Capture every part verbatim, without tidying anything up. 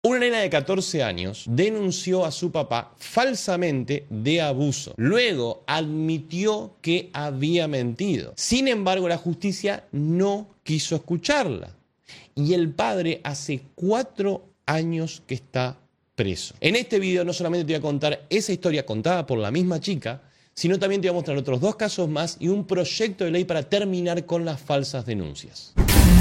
Una nena de catorce años denunció a su papá falsamente de abuso. Luego admitió que había mentido. Sin embargo, la justicia no quiso escucharla. Y el padre hace cuatro años que está preso. En este video no solamente te voy a contar esa historia contada por la misma chica, sino también te voy a mostrar otros dos casos más y un proyecto de ley para terminar con las falsas denuncias.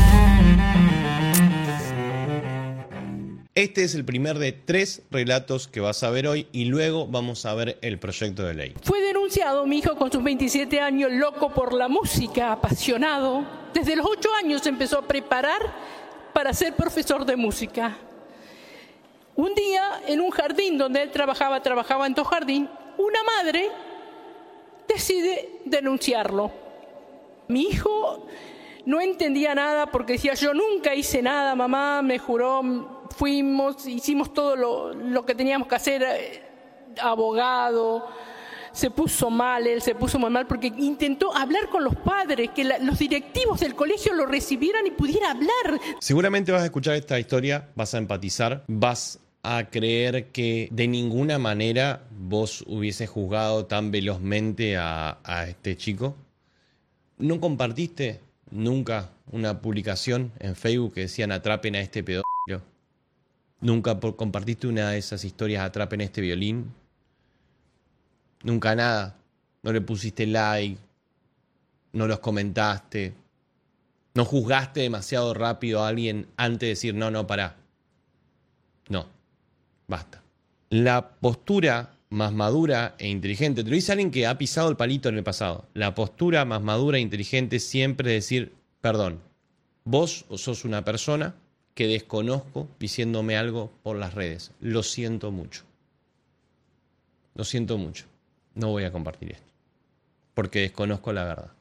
Este es el primer de tres relatos que vas a ver hoy y luego vamos a ver el proyecto de ley. Fue denunciado mi hijo con sus veintisiete años, loco por la música, apasionado. Desde los ocho años se empezó a preparar para ser profesor de música. Un día, en un jardín donde él trabajaba, trabajaba en todo jardín, una madre decide denunciarlo. Mi hijo no entendía nada porque decía, yo nunca hice nada, mamá me juró, fuimos, hicimos todo lo, lo que teníamos que hacer, eh, abogado, se puso mal, él se puso muy mal porque intentó hablar con los padres, que la, los directivos del colegio lo recibieran y pudiera hablar. Seguramente vas a escuchar esta historia, vas a empatizar, vas a creer que de ninguna manera vos hubieses juzgado tan velozmente a, a este chico. ¿No compartiste nunca una publicación en Facebook que decían atrapen a este pedófilo? ¿Nunca compartiste una de esas historias atrapen a este violín? Nunca nada. No le pusiste like, no los comentaste, no juzgaste demasiado rápido a alguien antes de decir no, no, pará. No, basta. La postura más madura e inteligente, te lo dice alguien que ha pisado el palito en el pasado. La postura más madura e inteligente siempre es decir, perdón, vos sos una persona que desconozco diciéndome algo por las redes. Lo siento mucho. Lo siento mucho. No voy a compartir esto. Porque desconozco la verdad.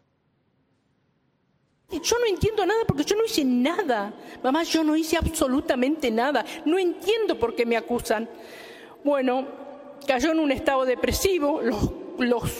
Yo no entiendo nada porque yo no hice nada. Mamá, yo no hice absolutamente nada. No entiendo por qué me acusan. Bueno, cayó en un estado depresivo. Los, los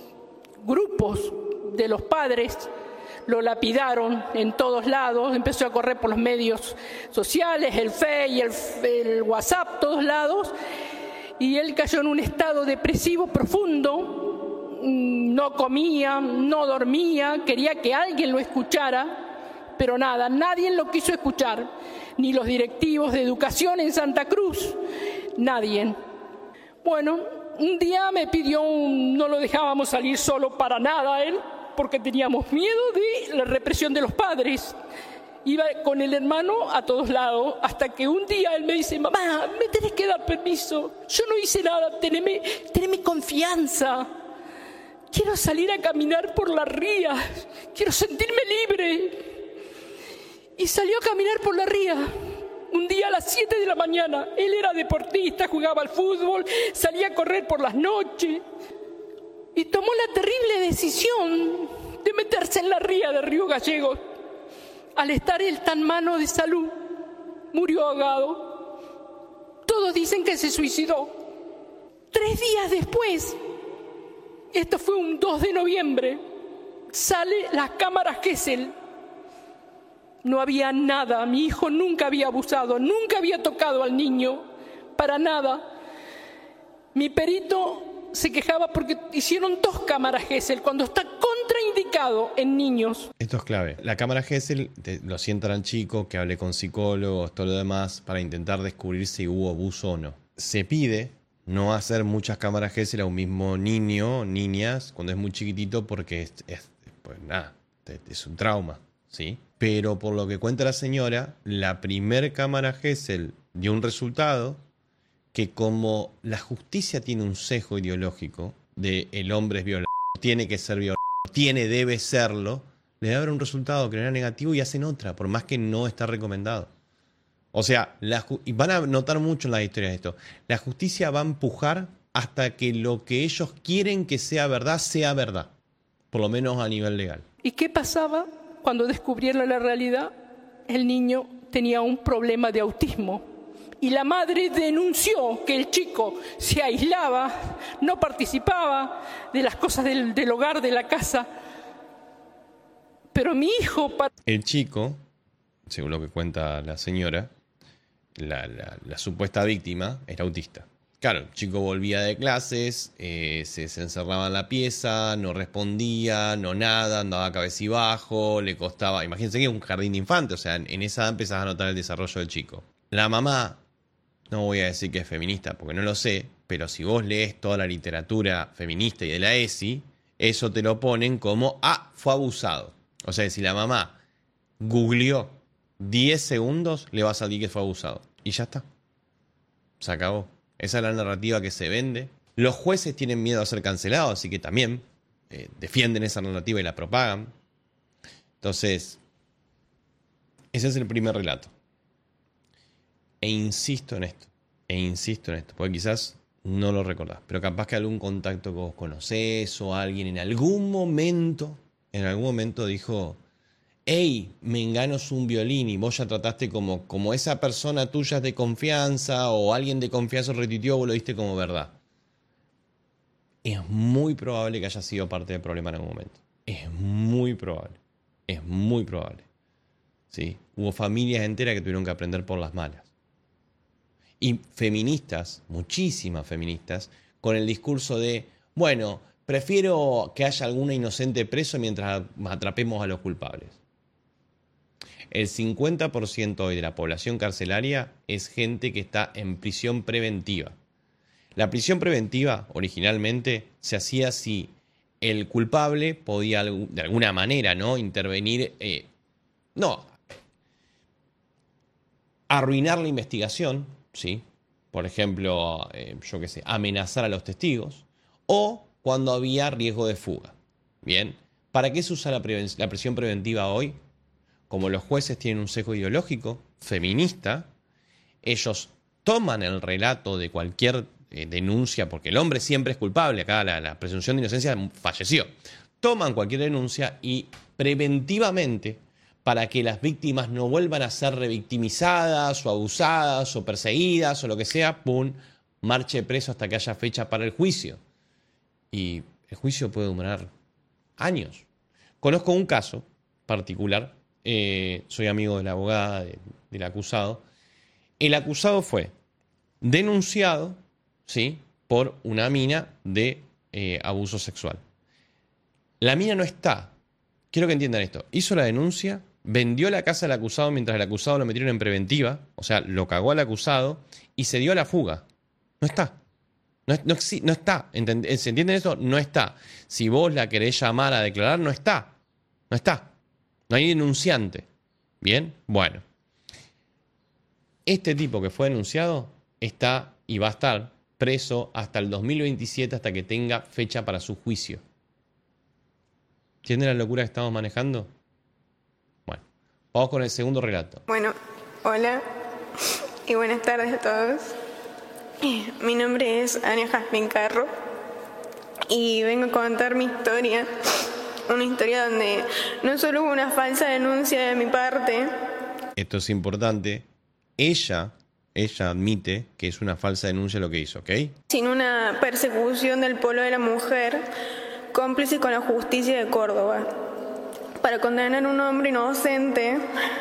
grupos de los padres lo lapidaron en todos lados, empezó a correr por los medios sociales, el Face, el, el WhatsApp, todos lados, y él cayó en un estado depresivo profundo, no comía, no dormía, quería que alguien lo escuchara, pero nada, nadie lo quiso escuchar, ni los directivos de educación en Santa Cruz, nadie. Bueno, un día me pidió, un, no lo dejábamos salir solo para nada él, porque teníamos miedo de la represión de los padres. Iba con el hermano a todos lados, hasta que un día él me dice, mamá, me tenés que dar permiso, yo no hice nada, teneme, teneme confianza. Quiero salir a caminar por la ría, quiero sentirme libre. Y salió a caminar por la ría. Un día a las siete de la mañana, él era deportista, jugaba al fútbol, salía a correr por las noches. Y tomó la terrible decisión de meterse en la ría de Río Gallegos. Al estar él tan malo de salud, murió ahogado. Todos dicen que se suicidó. Tres días después, esto fue un dos de noviembre, sale las cámaras Gesell. No había nada, mi hijo nunca había abusado, nunca había tocado al niño, para nada. Mi perito se quejaba porque hicieron dos cámaras Gesell cuando está contraindicado en niños. Esto es clave. La cámara Gesell te, lo sientan al chico, que hable con psicólogos, todo lo demás, para intentar descubrir si hubo abuso o no. Se pide no hacer muchas cámaras Gesell a un mismo niño, niñas, cuando es muy chiquitito, porque es, es pues nada, es un trauma, ¿sí? Pero por lo que cuenta la señora, la primer cámara Gesell dio un resultado que, como la justicia tiene un sesgo ideológico de el hombre es violado, tiene que ser violado, tiene, debe serlo, le da a dar un resultado que era negativo y hacen otra, por más que no está recomendado. O sea, la, y van a notar mucho en las historias de esto, la justicia va a empujar hasta que lo que ellos quieren que sea verdad, sea verdad, por lo menos a nivel legal. ¿Y qué pasaba cuando descubrieron la realidad? El niño tenía un problema de autismo. Y la madre denunció que el chico se aislaba, no participaba de las cosas del, del hogar, de la casa. Pero mi hijo... El chico, según lo que cuenta la señora, la, la, la supuesta víctima, era autista. Claro, el chico volvía de clases, eh, se, se encerraba en la pieza, no respondía, no nada, andaba cabecibajo, le costaba... Imagínense que es un jardín de infantes, o sea, en, en esa edad empezás a notar el desarrollo del chico. La mamá, no voy a decir que es feminista, porque no lo sé, pero si vos lees toda la literatura feminista y de la E S I, eso te lo ponen como, ah, fue abusado. O sea, si la mamá googleó diez segundos, le va a salir que fue abusado. Y ya está. Se acabó. Esa es la narrativa que se vende. Los jueces tienen miedo a ser cancelados, así que también eh, defienden esa narrativa y la propagan. Entonces, ese es el primer relato. E insisto en esto. E insisto en esto. Porque quizás no lo recordás. Pero capaz que algún contacto que vos conocés o alguien en algún momento, en algún momento dijo... Hey, Mengano es un violín y vos ya trataste como, como esa persona tuya de confianza o alguien de confianza retuiteó, vos lo diste como verdad. Es muy probable que haya sido parte del problema en algún momento. Es muy probable. Es muy probable. ¿Sí? Hubo familias enteras que tuvieron que aprender por las malas. Y feministas, muchísimas feministas, con el discurso de, bueno, prefiero que haya alguna inocente preso mientras atrapemos a los culpables. El cincuenta por ciento hoy de la población carcelaria es gente que está en prisión preventiva. La prisión preventiva originalmente se hacía si el culpable podía de alguna manera, ¿no?, intervenir, eh, no, arruinar la investigación, ¿sí? Por ejemplo, eh, yo qué sé, amenazar a los testigos, o cuando había riesgo de fuga. Bien, ¿para qué se usa la, preven- la prisión preventiva hoy? Como los jueces tienen un sesgo ideológico feminista, ellos toman el relato de cualquier eh, denuncia, porque el hombre siempre es culpable, acá la, la presunción de inocencia falleció. Toman cualquier denuncia y preventivamente, para que las víctimas no vuelvan a ser revictimizadas o abusadas o perseguidas o lo que sea, pum, marche preso hasta que haya fecha para el juicio. Y el juicio puede durar años. Conozco un caso particular. Eh, soy amigo de la abogada de, del acusado. El acusado fue denunciado, ¿sí?, por una mina de eh, abuso sexual. La mina no está. Quiero que entiendan esto. Hizo la denuncia, vendió la casa del acusado mientras el acusado lo metieron en preventiva, o sea, lo cagó al acusado y se dio a la fuga. No está. No, no, no está. ¿Entend- ¿Se entiende eso? No está. Si vos la querés llamar a declarar, no está. No está. No hay denunciante. ¿Bien? Bueno. Este tipo que fue denunciado está y va a estar preso hasta el dos mil veintisiete, hasta que tenga fecha para su juicio. ¿Entienden la locura que estamos manejando? Bueno, vamos con el segundo relato. Bueno, hola y buenas tardes a todos. Mi nombre es Ania Jazmín Carro y vengo a contar mi historia. Una historia donde no solo hubo una falsa denuncia de mi parte. Esto es importante. Ella, ella admite que es una falsa denuncia lo que hizo, ¿ok? Sino una persecución del pueblo de la mujer, cómplice con la justicia de Córdoba, para condenar a un hombre inocente.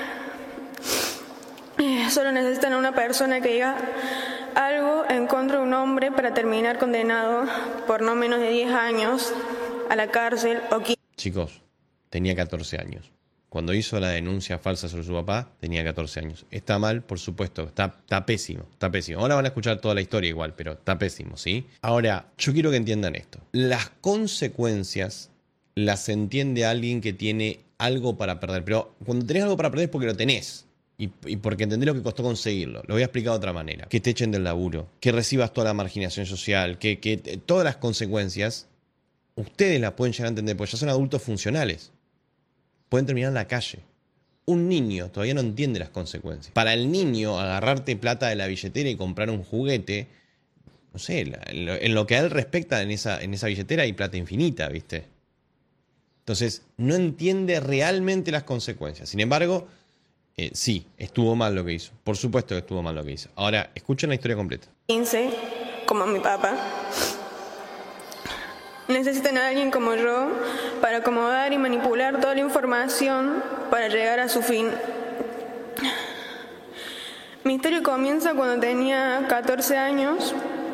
Solo necesitan a una persona que diga algo en contra de un hombre para terminar condenado por no menos de diez años a la cárcel o quince. Chicos, tenía catorce años. Cuando hizo la denuncia falsa sobre su papá, tenía catorce años. Está mal, por supuesto. Está, está pésimo. Está pésimo. Ahora van a escuchar toda la historia igual, pero está pésimo, ¿sí? Ahora, yo quiero que entiendan esto. Las consecuencias las entiende alguien que tiene algo para perder. Pero cuando tenés algo para perder es porque lo tenés. Y, y porque entendés lo que costó conseguirlo. Lo voy a explicar de otra manera. Que te echen del laburo. Que recibas toda la marginación social. Que, que todas las consecuencias... Ustedes la pueden llegar a entender, porque ya son adultos funcionales. Pueden terminar en la calle. Un niño todavía no entiende las consecuencias. Para el niño, agarrarte plata de la billetera y comprar un juguete, no sé, en lo que a él respecta, en esa, en esa billetera hay plata infinita, ¿viste? Entonces, no entiende realmente las consecuencias. Sin embargo, eh, sí, estuvo mal lo que hizo. Por supuesto que estuvo mal lo que hizo. Ahora, escuchen la historia completa. quince, como mi papá. Necesitan a alguien como yo para acomodar y manipular toda la información para llegar a su fin. Mi historia comienza cuando tenía catorce años,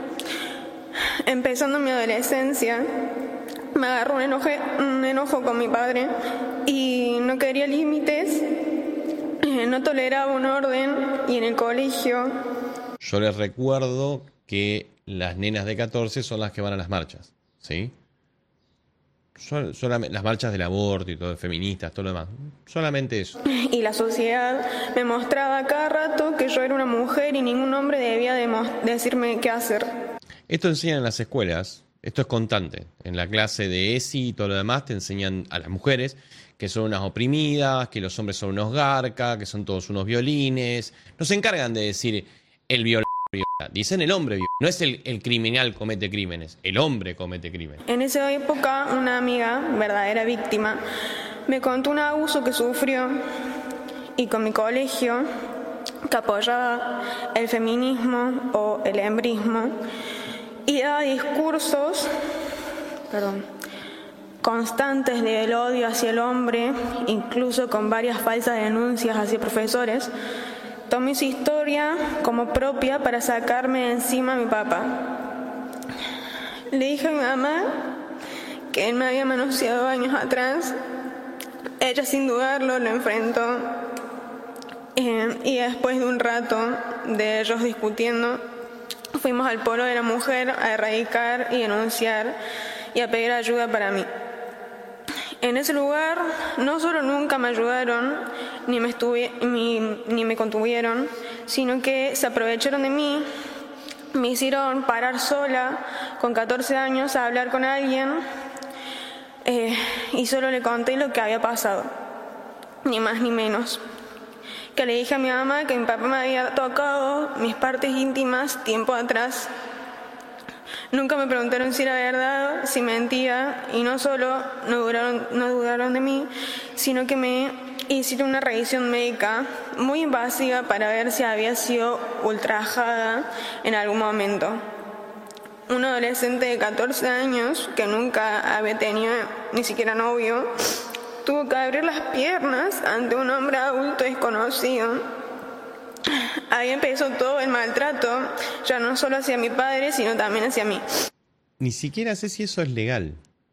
empezando mi adolescencia. Me agarró un enojo, un enojo con mi padre y no quería límites, no toleraba un orden y en el colegio... Yo les recuerdo que las nenas de catorce son las que van a las marchas, ¿sí? Sol, solamente, las marchas del aborto y todo, feministas, todo lo demás. Solamente eso. Y la sociedad me mostraba cada rato que yo era una mujer y ningún hombre debía demo- decirme qué hacer. Esto enseñan en las escuelas, esto es constante. En la clase de E S I y todo lo demás te enseñan a las mujeres que son unas oprimidas, que los hombres son unos garcas, que son todos unos violines. No se encargan de decir el violador viola, dicen el hombre viola. No es el, el criminal comete crímenes, el hombre comete crímenes. En esa época, una amiga, verdadera víctima, me contó un abuso que sufrió y con mi colegio, que apoyaba el feminismo o el hembrismo, y daba discursos, perdón, constantes del odio hacia el hombre, incluso con varias falsas denuncias hacia profesores. Tomé su historia como propia para sacarme de encima a mi papá. Le dije a mi mamá que él me había manoseado años atrás. Ella sin dudarlo lo enfrentó. Eh, y después de un rato de ellos discutiendo, fuimos al Polo de la Mujer a erradicar y denunciar y a pedir ayuda para mí. En ese lugar no solo nunca me ayudaron, ni me, estuve, ni, ni me contuvieron, sino que se aprovecharon de mí, me hicieron parar sola con catorce años a hablar con alguien eh, y solo le conté lo que había pasado, ni más ni menos. Que le dije a mi mamá que mi papá me había tocado mis partes íntimas tiempo atrás. Nunca me preguntaron si era verdad, si mentía, y no solo no dudaron, no dudaron de mí, sino que me hicieron una revisión médica muy invasiva para ver si había sido ultrajada en algún momento. Un adolescente de catorce años, que nunca había tenido ni siquiera novio, tuvo que abrir las piernas ante un hombre adulto desconocido. Ahí empezó todo el maltrato, ya no solo hacia mi padre, sino también hacia mí. Ni siquiera sé si eso es legal.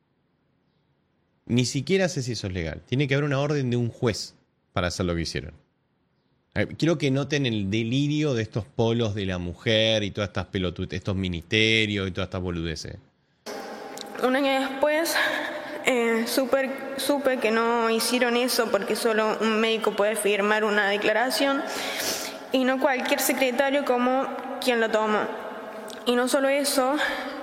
Ni siquiera sé si eso es legal. Tiene que haber una orden de un juez para hacer lo que hicieron. Quiero que noten el delirio de estos polos de la mujer y todas estas pelotudes, estos ministerios y todas estas boludeces. Un año después eh, supe, supe que no hicieron eso porque solo un médico puede firmar una declaración y no cualquier secretario como quien lo tomó. Y no solo eso,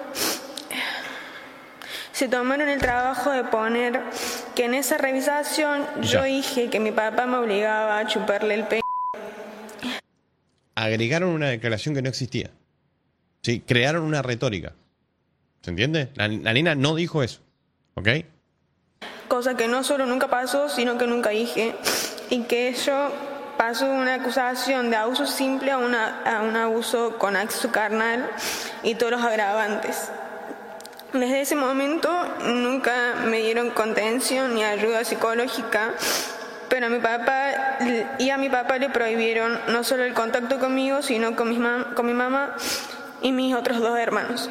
se tomaron el trabajo de poner que en esa revisación ya. Yo dije que mi papá me obligaba a chuparle el pelo. Agregaron una declaración que no existía. ¿Sí? Crearon una retórica. ¿Se entiende? La, la nena no dijo eso. ¿Ok? Cosa que no solo nunca pasó, sino que nunca dije. Y que yo pasó de una acusación de abuso simple a, una, a un abuso con acceso carnal y todos los agravantes. Desde ese momento nunca me dieron contención ni ayuda psicológica, pero a mi papá y a mi papá le prohibieron no solo el contacto conmigo, sino con mi, mam- con mi mamá y mis otros dos hermanos.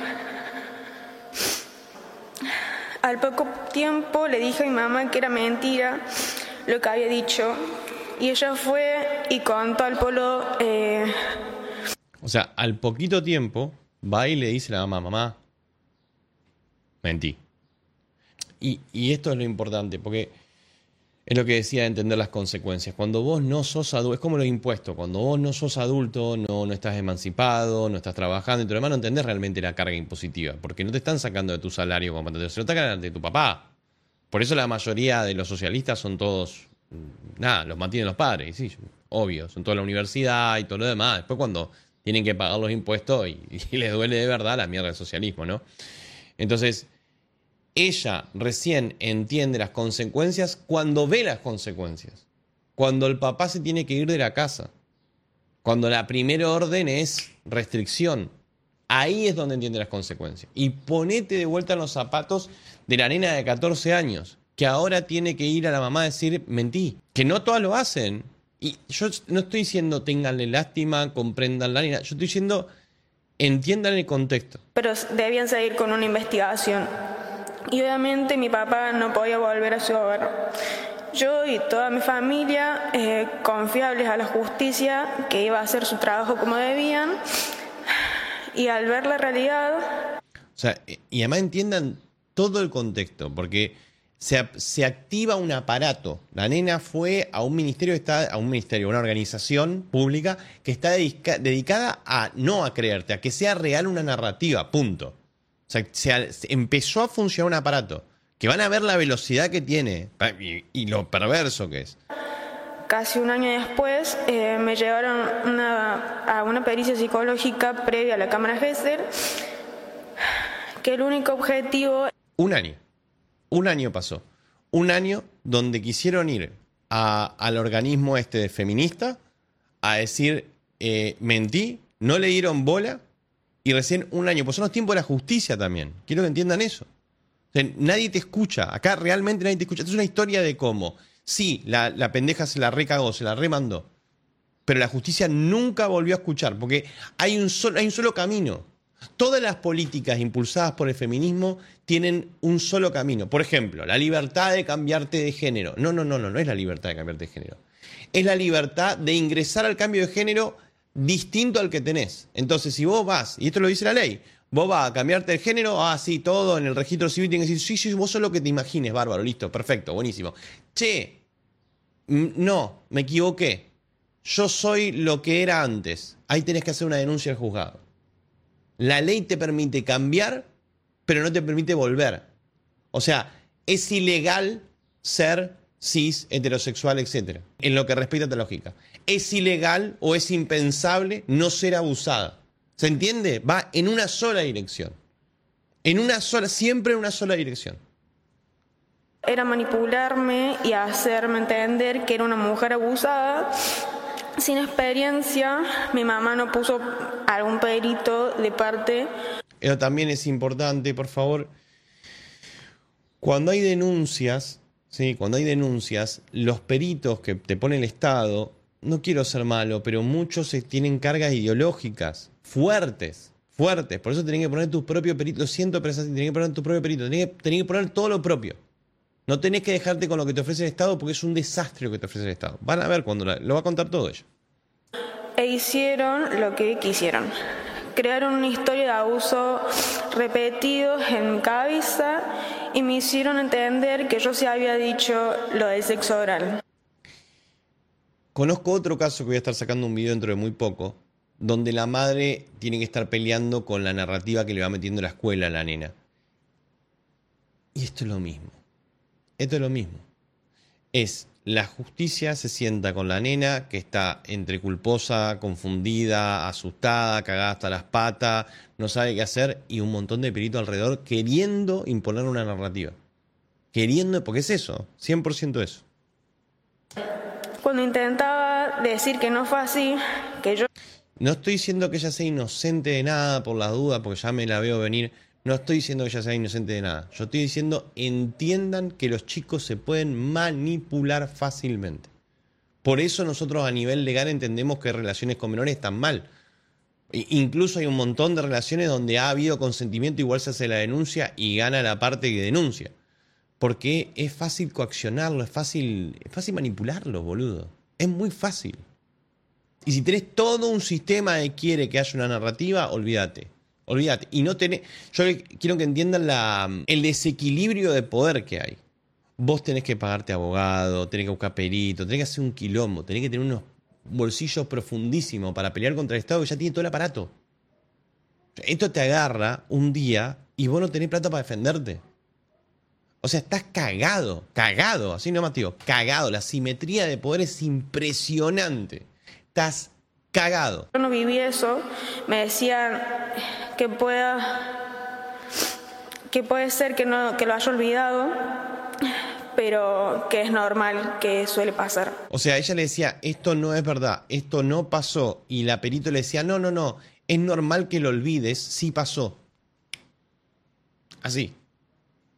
Al poco tiempo le dije a mi mamá que era mentira lo que había dicho, y ella fue y contó al Polo. Eh... O sea, al poquito tiempo va y le dice a la mamá, mamá, mentí. Y, y esto es lo importante, porque es lo que decía de entender las consecuencias. Cuando vos no sos adulto, es como los impuestos, cuando vos no sos adulto, no, no estás emancipado, no estás trabajando, y tu hermano no entendés realmente la carga impositiva, porque no te están sacando de tu salario como te se lo sacan de tu papá. Por eso la mayoría de los socialistas son todos, nada, los mantienen los padres, sí, obvio, son toda la universidad y todo lo demás. Después cuando tienen que pagar los impuestos y, y les duele de verdad la mierda del socialismo, ¿no? Entonces, ella recién entiende las consecuencias cuando ve las consecuencias. Cuando el papá se tiene que ir de la casa. Cuando la primera orden es restricción. Ahí es donde entiende las consecuencias. Y ponete de vuelta en los zapatos de la nena de catorce años, que ahora tiene que ir a la mamá a decir, mentí. Que no todas lo hacen, Y yo no estoy diciendo ténganle lástima, compréndanla, ni nada. Yo estoy diciendo entiendan el contexto. Pero debían seguir con una investigación. Y obviamente mi papá no podía volver a su hogar. Yo y toda mi familia, eh, confiables a la justicia, que iba a hacer su trabajo como debían, y al ver la realidad... O sea, y además entiendan todo el contexto, porque se, se activa un aparato. La nena fue a un ministerio, está, a un ministerio, a una organización pública que está dedica, dedicada a no a creerte, a que sea real una narrativa, punto. O sea, se, se empezó a funcionar un aparato que van a ver la velocidad que tiene y, y lo perverso que es. Casi un año después eh, me llevaron una, a una pericia psicológica previa a la cámara Gesser, que el único objetivo... Un año. Un año pasó. Un año donde quisieron ir a, al organismo este de feminista a decir, eh, mentí, no le dieron bola, y recién un año. Pues son los tiempos de la justicia también. Quiero que entiendan eso. O sea, nadie te escucha. Acá realmente nadie te escucha. Esto es una historia de cómo, sí, la, la pendeja se la recagó, se la remandó, pero la justicia nunca volvió a escuchar, porque hay un solo, hay un solo camino. Todas las políticas impulsadas por el feminismo tienen un solo camino. Por ejemplo, la libertad de cambiarte de género. No, no, no, no, no es la libertad de cambiarte de género. Es la libertad de ingresar al cambio de género distinto al que tenés. Entonces, si vos vas, y esto lo dice la ley, vos vas a cambiarte de género, ah, sí, todo en el registro civil tiene que decir, sí, sí, vos sos lo que te imagines, bárbaro, listo, perfecto, buenísimo. Che, no, me equivoqué. Yo soy lo que era antes. Ahí tenés que hacer una denuncia al juzgado. La ley te permite cambiar, pero no te permite volver. O sea, es ilegal ser cis, heterosexual, etcétera. En lo que respecta a esta lógica. Es ilegal o es impensable no ser abusada. ¿Se entiende? Va en una sola dirección. En una sola, siempre en una sola dirección. Era manipularme y hacerme entender que era una mujer abusada. Sin experiencia, mi mamá no puso algún perito de parte. Eso también es importante, por favor. Cuando hay denuncias, ¿sí? Cuando hay denuncias, los peritos que te pone el Estado, no quiero ser malo, pero muchos tienen cargas ideológicas fuertes, fuertes. Por eso tenés que poner tu propio perito. Lo siento, pero es así, tenés que poner tu propio perito. Tenés que, tenés que poner todo lo propio. No tenés que dejarte con lo que te ofrece el Estado, porque es un desastre lo que te ofrece el Estado. Van a ver cuando la, lo va a contar todo ella. E hicieron lo que quisieron. Crearon una historia de abuso repetidos en mi cabeza y me hicieron entender que yo sí había dicho lo del sexo oral. Conozco otro caso que voy a estar sacando un video dentro de muy poco, donde la madre tiene que estar peleando con la narrativa que le va metiendo la escuela a la nena. Y esto es lo mismo. Esto es lo mismo. Es la justicia se sienta con la nena que está entre culposa, confundida, asustada, cagada hasta las patas, no sabe qué hacer y un montón de peritos alrededor queriendo imponer una narrativa. Queriendo, porque es eso, cien por ciento eso. Cuando intentaba decir que no fue así, que yo... No estoy diciendo que ella sea inocente de nada por las dudas, porque ya me la veo venir. No estoy diciendo que ella sea inocente de nada. Yo estoy diciendo, entiendan que los chicos se pueden manipular fácilmente. Por eso nosotros a nivel legal entendemos que relaciones con menores están mal. E incluso hay un montón de relaciones donde ha habido consentimiento, igual se hace la denuncia y gana la parte que denuncia. Porque es fácil coaccionarlo, es fácil, es fácil manipularlo, boludo. Es muy fácil. Y si tenés todo un sistema que quiere que haya una narrativa, olvídate. Olvídate. Y no tenés. Yo quiero que entiendan la, el desequilibrio de poder que hay. Vos tenés que pagarte abogado, tenés que buscar perito, tenés que hacer un quilombo, tenés que tener unos bolsillos profundísimos para pelear contra el Estado que ya tiene todo el aparato. Esto te agarra un día y vos no tenés plata para defenderte. O sea, estás cagado, cagado, así nomás, tío, cagado. La simetría de poder es impresionante. Estás cagado. Yo no viví eso. Me decían que pueda, que puede ser que no, que lo haya olvidado, pero que es normal, que suele pasar. O sea, ella le decía, esto no es verdad, esto no pasó, y la perito le decía, no, no, no, es normal que lo olvides, sí pasó. Así.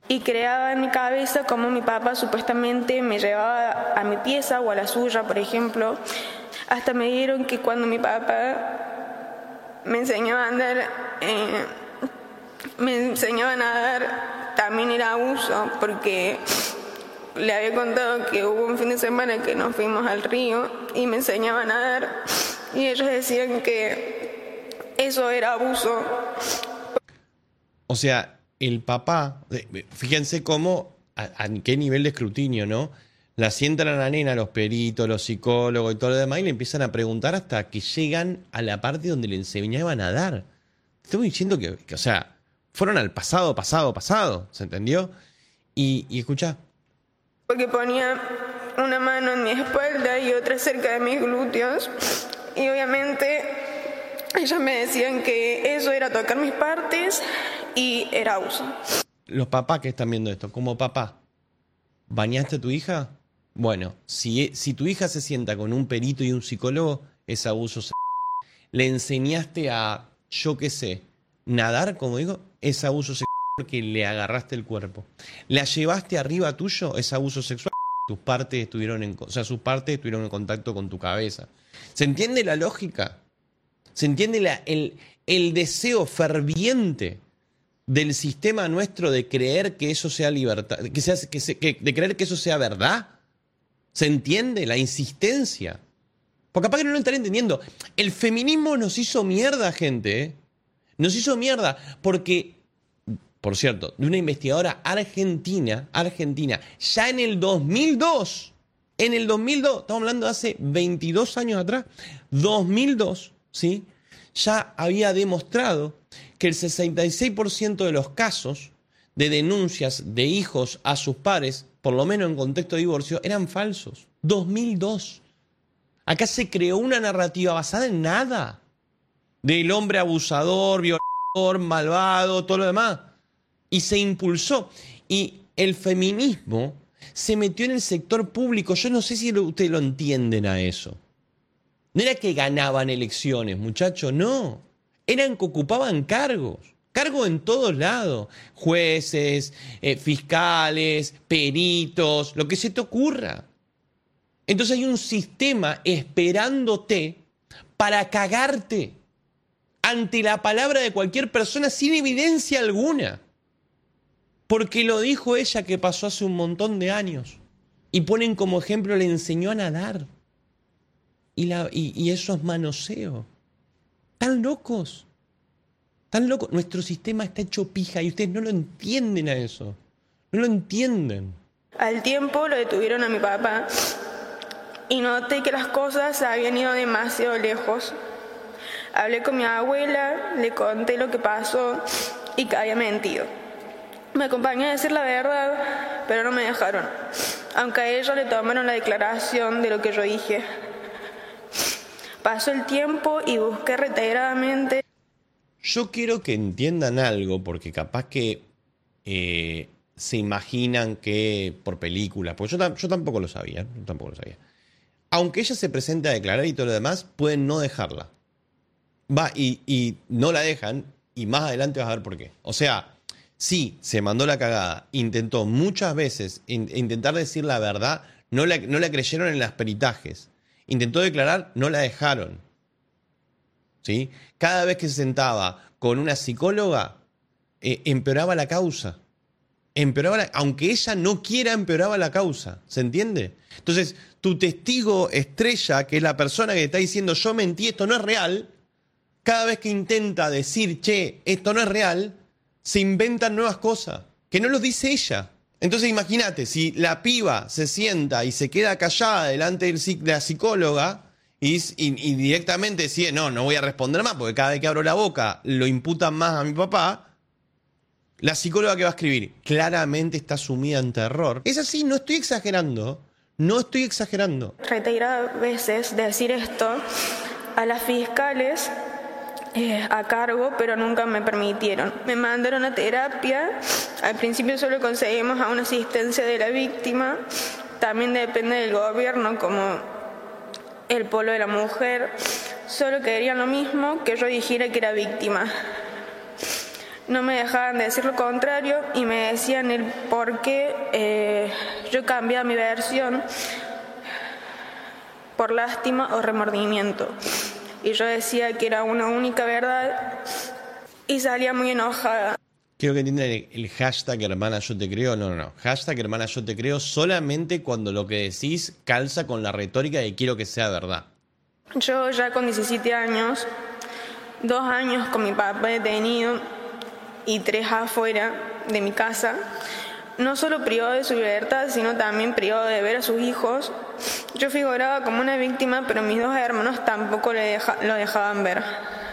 Y creaba en mi cabeza como mi papá supuestamente me llevaba a mi pieza o a la suya, por ejemplo. Hasta me dieron que cuando mi papá me enseñaba a andar, eh, me enseñaba a nadar, también era abuso, porque le había contado que hubo un fin de semana que nos fuimos al río y me enseñaba a nadar y ellos decían que eso era abuso. O sea, el papá, fíjense cómo, a, a qué nivel de escrutinio, ¿no? La sientan a la nena, los peritos, los psicólogos y todo lo demás, y le empiezan a preguntar hasta que llegan a la parte donde le enseñaban a nadar. Estamos diciendo que, que, o sea, fueron al pasado, pasado, pasado, ¿se entendió? Y, y escuchá. Porque ponía una mano en mi espalda y otra cerca de mis glúteos, y obviamente ellos me decían que eso era tocar mis partes y era abuso. Los papás que están viendo esto, como papá, ¿bañaste a tu hija? Bueno, si, si tu hija se sienta con un perito y un psicólogo, es abuso sexual. Le enseñaste a, yo qué sé, nadar, como digo, es abuso sexual porque le agarraste el cuerpo. La llevaste arriba tuyo, es abuso sexual. Tus partes estuvieron en, o sea, sus partes estuvieron en contacto con tu cabeza. ¿Se entiende la lógica? ¿Se entiende la, el, el deseo ferviente del sistema nuestro de creer que eso sea libertad, que sea, que se, que, de creer que eso sea verdad? ¿Se entiende la insistencia? Porque capaz que no lo están entendiendo. El feminismo nos hizo mierda, gente, ¿eh? Nos hizo mierda porque, por cierto, de una investigadora argentina, argentina, ya en el dos mil dos, en el dos mil dos, estamos hablando de hace veintidós años atrás, dos mil dos, ¿sí? Ya había demostrado que el sesenta y seis por ciento de los casos de denuncias de hijos a sus pares, por lo menos en contexto de divorcio, eran falsos. dos mil dos. Acá se creó una narrativa basada en nada. Del hombre abusador, violador, malvado, todo lo demás. Y se impulsó. Y el feminismo se metió en el sector público. Yo no sé si ustedes lo entienden a eso. No era que ganaban elecciones, muchachos, no. Eran que ocupaban cargos. Cargos en todos lados. Jueces, eh, fiscales, peritos, lo que se te ocurra. Entonces hay un sistema esperándote para cagarte ante la palabra de cualquier persona sin evidencia alguna. Porque lo dijo ella que pasó hace un montón de años. Y ponen como ejemplo, le enseñó a nadar. Y, la, y, y eso es manoseo. Están locos. Están locos. Nuestro sistema está hecho pija y ustedes no lo entienden a eso. No lo entienden. Al tiempo lo detuvieron a mi papá y noté que las cosas habían ido demasiado lejos. Hablé con mi abuela, le conté lo que pasó y que había mentido. Me acompañó a decir la verdad, pero no me dejaron, aunque a ellos le tomaron la declaración de lo que yo dije. Pasó el tiempo y busqué reiteradamente. Yo quiero que entiendan algo, porque capaz que eh, se imaginan que por películas, porque yo, yo tampoco lo sabía, yo tampoco lo sabía. Aunque ella se presente a declarar y todo lo demás, pueden no dejarla. Va, y, y no la dejan, y más adelante vas a ver por qué. O sea, sí, se mandó la cagada, intentó muchas veces in, intentar decir la verdad, no la, no la creyeron en los peritajes. Intentó declarar, no la dejaron. ¿Sí? Cada vez que se sentaba con una psicóloga, eh, empeoraba la causa. Empeoraba la, aunque ella no quiera, empeoraba la causa. ¿Se entiende? Entonces, tu testigo estrella, que es la persona que está diciendo yo mentí, esto no es real, cada vez que intenta decir, che, esto no es real, se inventan nuevas cosas, que no lo dice ella. Entonces imagínate, si la piba se sienta y se queda callada delante del, de la psicóloga y, y, y directamente decide, no, no voy a responder más, porque cada vez que abro la boca lo imputan más a mi papá, la psicóloga que va a escribir claramente está sumida en terror. Es así, no estoy exagerando, no estoy exagerando. Reiteradas veces decir esto a las fiscales eh, a cargo, pero nunca me permitieron. Me mandaron a terapia. Al principio solo conseguimos a una asistencia de la víctima. También depende del gobierno, como el polo de la mujer. Solo querían lo mismo, que yo dijera que era víctima. no me dejaban de decir lo contrario y me decían el por qué eh, yo cambiaba mi versión por lástima o remordimiento. Y yo decía que era una única verdad y salía muy enojada. Quiero que entiendan el, el hashtag hermana yo te creo. No, no, no. Hashtag hermana yo te creo solamente cuando lo que decís calza con la retórica de quiero que sea verdad. Yo ya con diecisiete años, dos años con mi papá detenido y tres afuera de mi casa, no solo privado de su libertad, sino también privado de ver a sus hijos. Yo figuraba como una víctima, pero mis dos hermanos tampoco le deja, lo dejaban ver.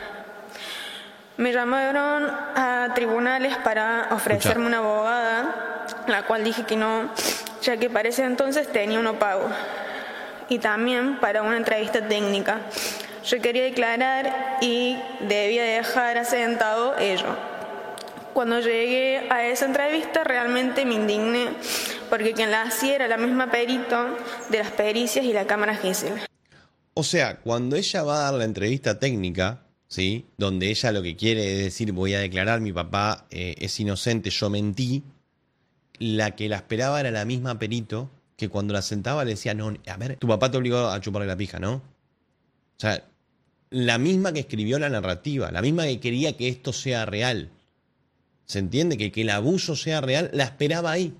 Me llamaron a tribunales para ofrecerme una abogada, la cual dije que no, ya que para ese entonces tenía un pago. Y también para una entrevista técnica. Yo quería declarar y debía dejar asentado ello. Cuando llegué a esa entrevista realmente me indigné, porque quien la hacía era la misma perito de las pericias y la cámara Gesell. O sea, cuando ella va a dar la entrevista técnica, ¿sí?, donde ella lo que quiere es decir voy a declarar, mi papá eh, es inocente, yo mentí, la que la esperaba era la misma perito que cuando la sentaba le decía, no, a ver, tu papá te obligó a chuparle la pija, ¿no? O sea, la misma que escribió la narrativa, la misma que quería que esto sea real. ¿Se entiende? Que, que el abuso sea real, la esperaba ahí.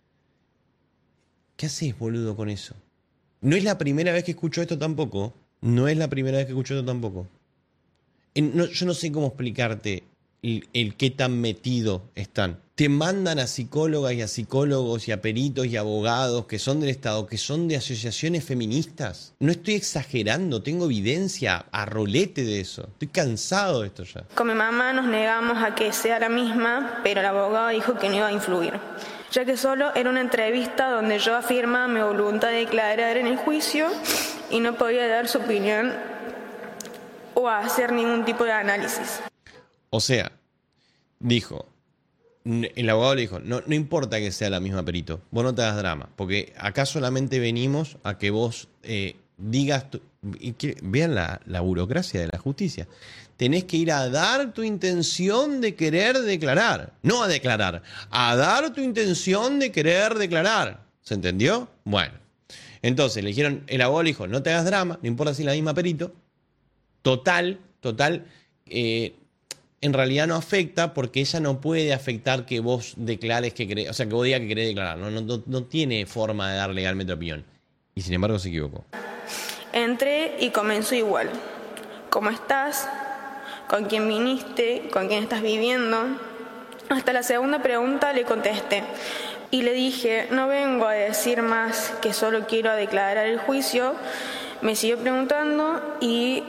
¿Qué haces, boludo, con eso? No es la primera vez que escucho esto tampoco. No es la primera vez que escucho esto tampoco. En, no, yo no sé cómo explicarte el, el qué tan metido están. Te mandan a psicólogas y a psicólogos y a peritos y abogados que son del Estado, que son de asociaciones feministas. No estoy exagerando, tengo evidencia a rolete de eso. Estoy cansado de esto ya. Con mi mamá nos negamos a que sea la misma, pero el abogado dijo que no iba a influir, ya que solo era una entrevista donde yo afirmaba mi voluntad de declarar en el juicio y no podía dar su opinión o hacer ningún tipo de análisis. O sea, dijo... El abogado le dijo, no, no importa que sea la misma perito, vos no te hagas drama, porque acá solamente venimos a que vos eh, digas, tu, y que, vean la, la burocracia de la justicia, tenés que ir a dar tu intención de querer declarar, no a declarar, a dar tu intención de querer declarar, ¿se entendió? Bueno, entonces le dijeron, el abogado le dijo, no te hagas drama, no importa si es la misma perito, total, total, eh, en realidad no afecta porque ella no puede afectar que vos declares que querés, o sea, que vos digas que querés declarar. No, no, no, no tiene forma de dar legalmente opinión. Y sin embargo se equivocó. Entré y comenzó igual. ¿Cómo estás? ¿Con quién viniste? ¿Con quién estás viviendo? Hasta la segunda pregunta le contesté. Y le dije, no vengo a decir más que solo quiero declarar el juicio. Me siguió preguntando y...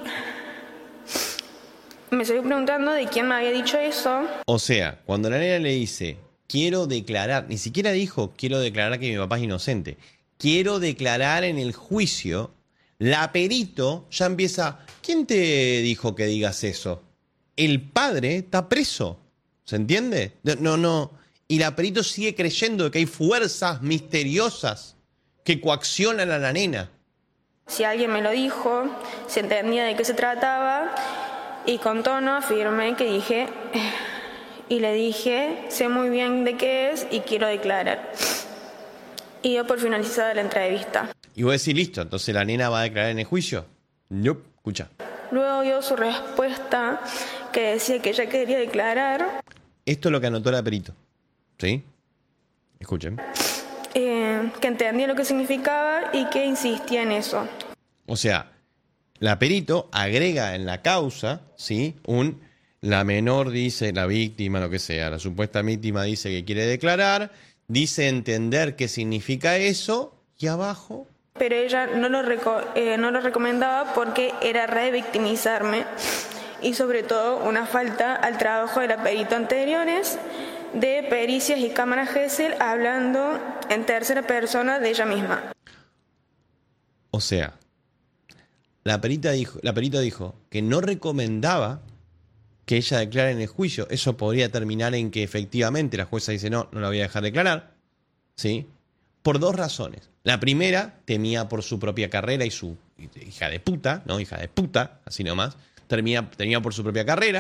Me estoy preguntando de quién me había dicho eso. O sea, cuando la nena le dice, quiero declarar, ni siquiera dijo, quiero declarar que mi papá es inocente. Quiero declarar en el juicio, la perito ya empieza, ¿quién te dijo que digas eso? El padre está preso, ¿se entiende? No, no. Y la perito sigue creyendo que hay fuerzas misteriosas que coaccionan a la nena. Si alguien me lo dijo, se entendía de qué se trataba. Y con tono afirmé que dije, y le dije, sé muy bien de qué es y quiero declarar. Y yo por finalizada la entrevista. Y vos decís, listo, entonces la nena va a declarar en el juicio. No, nope, escucha. Luego dio su respuesta que decía que ella quería declarar. Esto es lo que anotó la perito. ¿Sí? Escuchen. Eh, que entendía lo que significaba y que insistía en eso. O sea... La perito agrega en la causa, ¿sí? Un, la menor dice, la víctima, lo que sea, la supuesta víctima dice que quiere declarar, dice entender qué significa eso, y abajo... Pero ella no lo, reco- eh, no lo recomendaba porque era revictimizarme y sobre todo una falta al trabajo de la perito anteriores, de pericias y cámara Gesell hablando en tercera persona de ella misma. O sea... La perita dijo, la perita dijo que no recomendaba que ella declare en el juicio. Eso podría terminar en que efectivamente la jueza dice no, no la voy a dejar declarar, ¿sí? Por dos razones. La primera, temía por su propia carrera y su hija de puta, ¿no? Hija de puta, así nomás. Temía, temía por su propia carrera,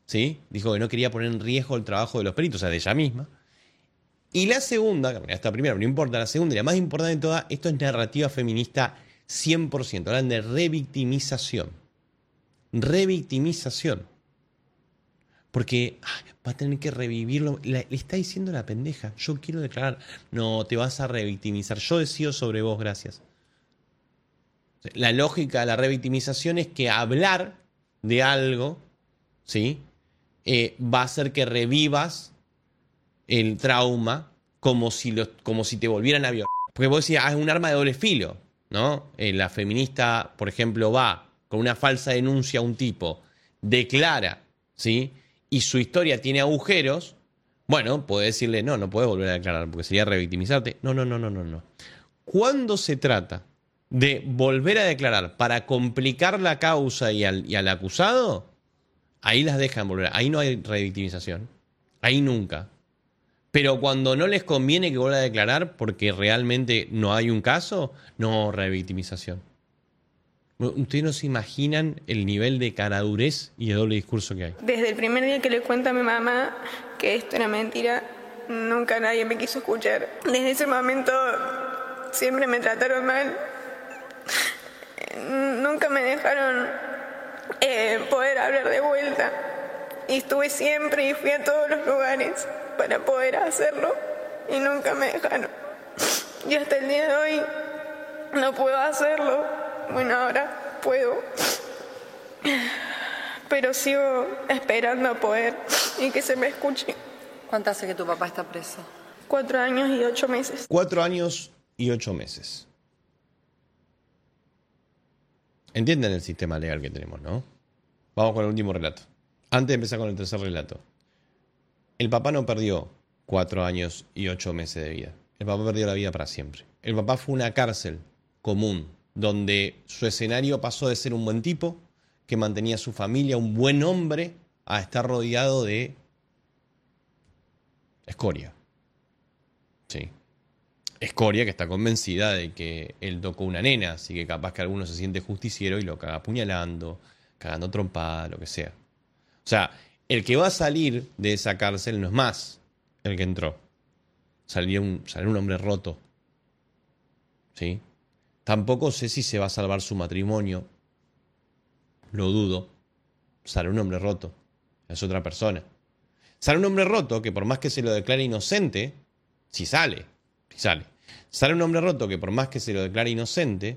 ¿sí? Dijo que no quería poner en riesgo el trabajo de los peritos, o sea, de ella misma. Y la segunda, esta primera, no importa, la segunda y la más importante de todas, esto es narrativa feminista cien por ciento. Hablan de revictimización. Revictimización. Porque ah, va a tener que revivirlo. Le, le está diciendo la pendeja, yo quiero declarar. No, te vas a revictimizar. Yo decido sobre vos, gracias. La lógica de la revictimización es que hablar de algo, ¿sí? Eh, va a hacer que revivas el trauma como si, lo, como si te volvieran a violar. Porque vos decís, ah, es un arma de doble filo, ¿no? Eh, la feminista, por ejemplo, va con una falsa denuncia a un tipo, declara, ¿sí? Y su historia tiene agujeros, bueno, puede decirle, no, no puedes volver a declarar porque sería revictimizarte. No, no, no, no, no, no. Cuando se trata de volver a declarar para complicar la causa y al, y al acusado, ahí las dejan volver. Ahí no hay revictimización. Ahí nunca. Pero cuando no les conviene que vuelva a declarar porque realmente no hay un caso, no revictimización. Ustedes no se imaginan el nivel de caradurez y de doble discurso que hay. Desde el primer día que le cuento a mi mamá que esto era mentira, nunca nadie me quiso escuchar. Desde ese momento siempre me trataron mal. Nunca me dejaron eh, poder hablar de vuelta. Y estuve siempre y fui a todos los lugares para poder hacerlo y nunca me dejaron. Y hasta el día de hoy no puedo hacerlo. Bueno, ahora puedo. Pero sigo esperando a poder y que se me escuche. ¿Cuánto hace que tu papá está preso? Cuatro años y ocho meses. Cuatro años y ocho meses. Entienden el sistema legal que tenemos, ¿no? Vamos con el último relato. Antes de empezar con el tercer relato. El papá no perdió cuatro años y ocho meses de vida. El papá perdió la vida para siempre. El papá fue una cárcel común, donde su escenario pasó de ser un buen tipo, que mantenía a su familia, un buen hombre, a estar rodeado de escoria. Sí. Escoria que está convencida de que él tocó una nena, así que capaz que alguno se siente justiciero y lo caga apuñalando, cagando trompada, lo que sea. O sea, el que va a salir de esa cárcel no es más el que entró. Salió un, salió un hombre roto. ¿Sí? Tampoco sé si se va a salvar su matrimonio. Lo dudo. Sale un hombre roto. Es otra persona. Sale un hombre roto que por más que se lo declare inocente, si sale, si sale. Sale un hombre roto que por más que se lo declare inocente,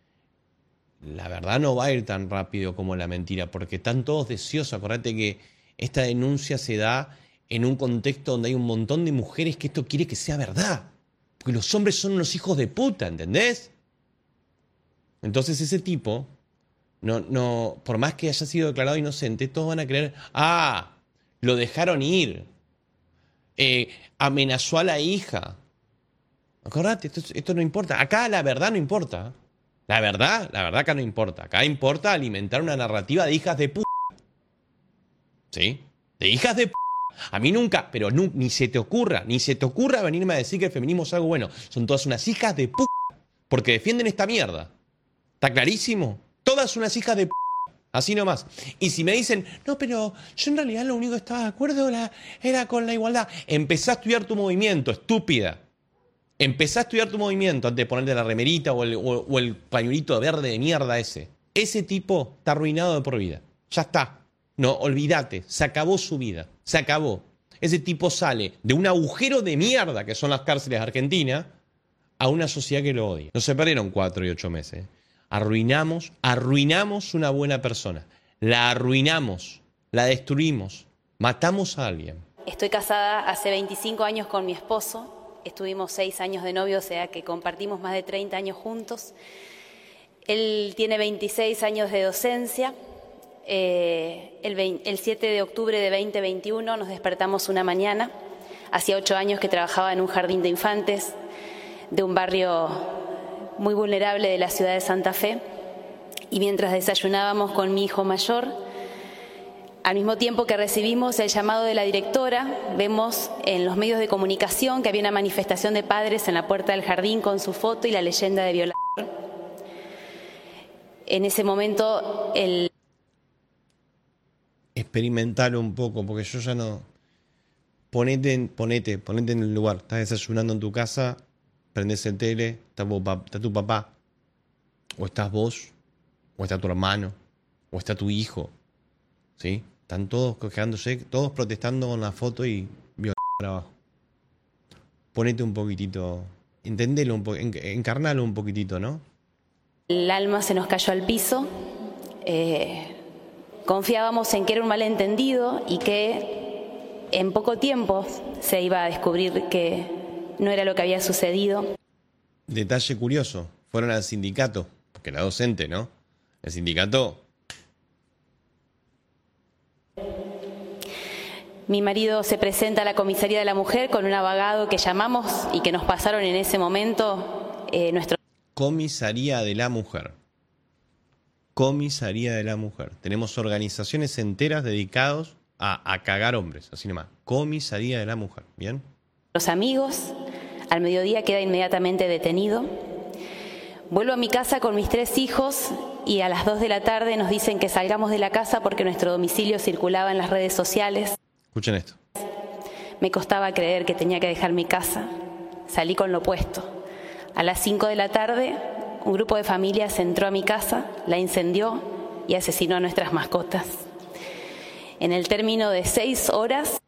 la verdad no va a ir tan rápido como la mentira, porque están todos deseosos. Acordate que esta denuncia se da en un contexto donde hay un montón de mujeres que esto quiere que sea verdad. Porque los hombres son unos hijos de puta, ¿entendés? Entonces ese tipo, no, no, por más que haya sido declarado inocente, todos van a creer, ah, lo dejaron ir, eh, amenazó a la hija. Acordate, esto, esto no importa. Acá la verdad no importa. La verdad, la verdad acá no importa. Acá importa alimentar una narrativa de hijas de puta. ¿Sí? De hijas de puta. A mí nunca, pero nu, ni se te ocurra, ni se te ocurra venirme a decir que el feminismo es algo bueno. Son todas unas hijas de puta. Porque defienden esta mierda. ¿Está clarísimo? Todas unas hijas de puta. Así nomás. Y si me dicen, no, pero yo en realidad lo único que estaba de acuerdo era, era con la igualdad. Empezá a estudiar tu movimiento, estúpida. Empezá a estudiar tu movimiento antes de ponerte la remerita o el, o, o el pañuelito verde de mierda ese. Ese tipo está arruinado de por vida. Ya está. No, olvídate. Se acabó su vida. Se acabó. Ese tipo sale de un agujero de mierda que son las cárceles de Argentina a una sociedad que lo odia. No se perdieron cuatro y ocho meses. Arruinamos, arruinamos una buena persona. La arruinamos, la destruimos, matamos a alguien. Estoy casada hace veinticinco años con mi esposo. Estuvimos seis años de novio, o sea que compartimos más de treinta años juntos. Él tiene veintiséis años de docencia. Eh, el, veinte, el siete de octubre de veinte veintiuno nos despertamos una mañana. Hacía ocho años que trabajaba en un jardín de infantes de un barrio muy vulnerable de la ciudad de Santa Fe. Y mientras desayunábamos con mi hijo mayor, al mismo tiempo que recibimos el llamado de la directora, vemos en los medios de comunicación que había una manifestación de padres en la puerta del jardín con su foto y la leyenda de violador. En ese momento, el... experimentalo un poco, porque yo ya no... Ponete, en- ponete, ponete en el lugar. Estás desayunando en tu casa, prendés el tele, está, tu pa- está tu papá, o estás vos, o está tu hermano, o está tu hijo, ¿sí? Están todos quejándose, todos protestando con la foto y violando para abajo. Ponete un poquitito, entendelo un poco, encarnalo un poquitito, ¿no? El alma se nos cayó al piso. Eh, confiábamos en que era un malentendido y que en poco tiempo se iba a descubrir que no era lo que había sucedido. Detalle curioso, fueron al sindicato, porque la docente, ¿no? El sindicato, Mi marido se presenta a la comisaría de la mujer con un abogado que llamamos y que nos pasaron en ese momento eh, nuestro... Comisaría de la Mujer. Comisaría de la Mujer. Tenemos organizaciones enteras dedicadas a, a cagar hombres, así nomás. Comisaría de la Mujer, ¿bien? Los amigos, al mediodía queda inmediatamente detenido. Vuelvo a mi casa con mis tres hijos y a las dos de la tarde nos dicen que salgamos de la casa porque nuestro domicilio circulaba en las redes sociales. Escuchen esto. Me costaba creer que tenía que dejar mi casa. Salí con lo opuesto. A las cinco de la tarde, un grupo de familias entró a mi casa, la incendió y asesinó a nuestras mascotas. En el término de seis horas,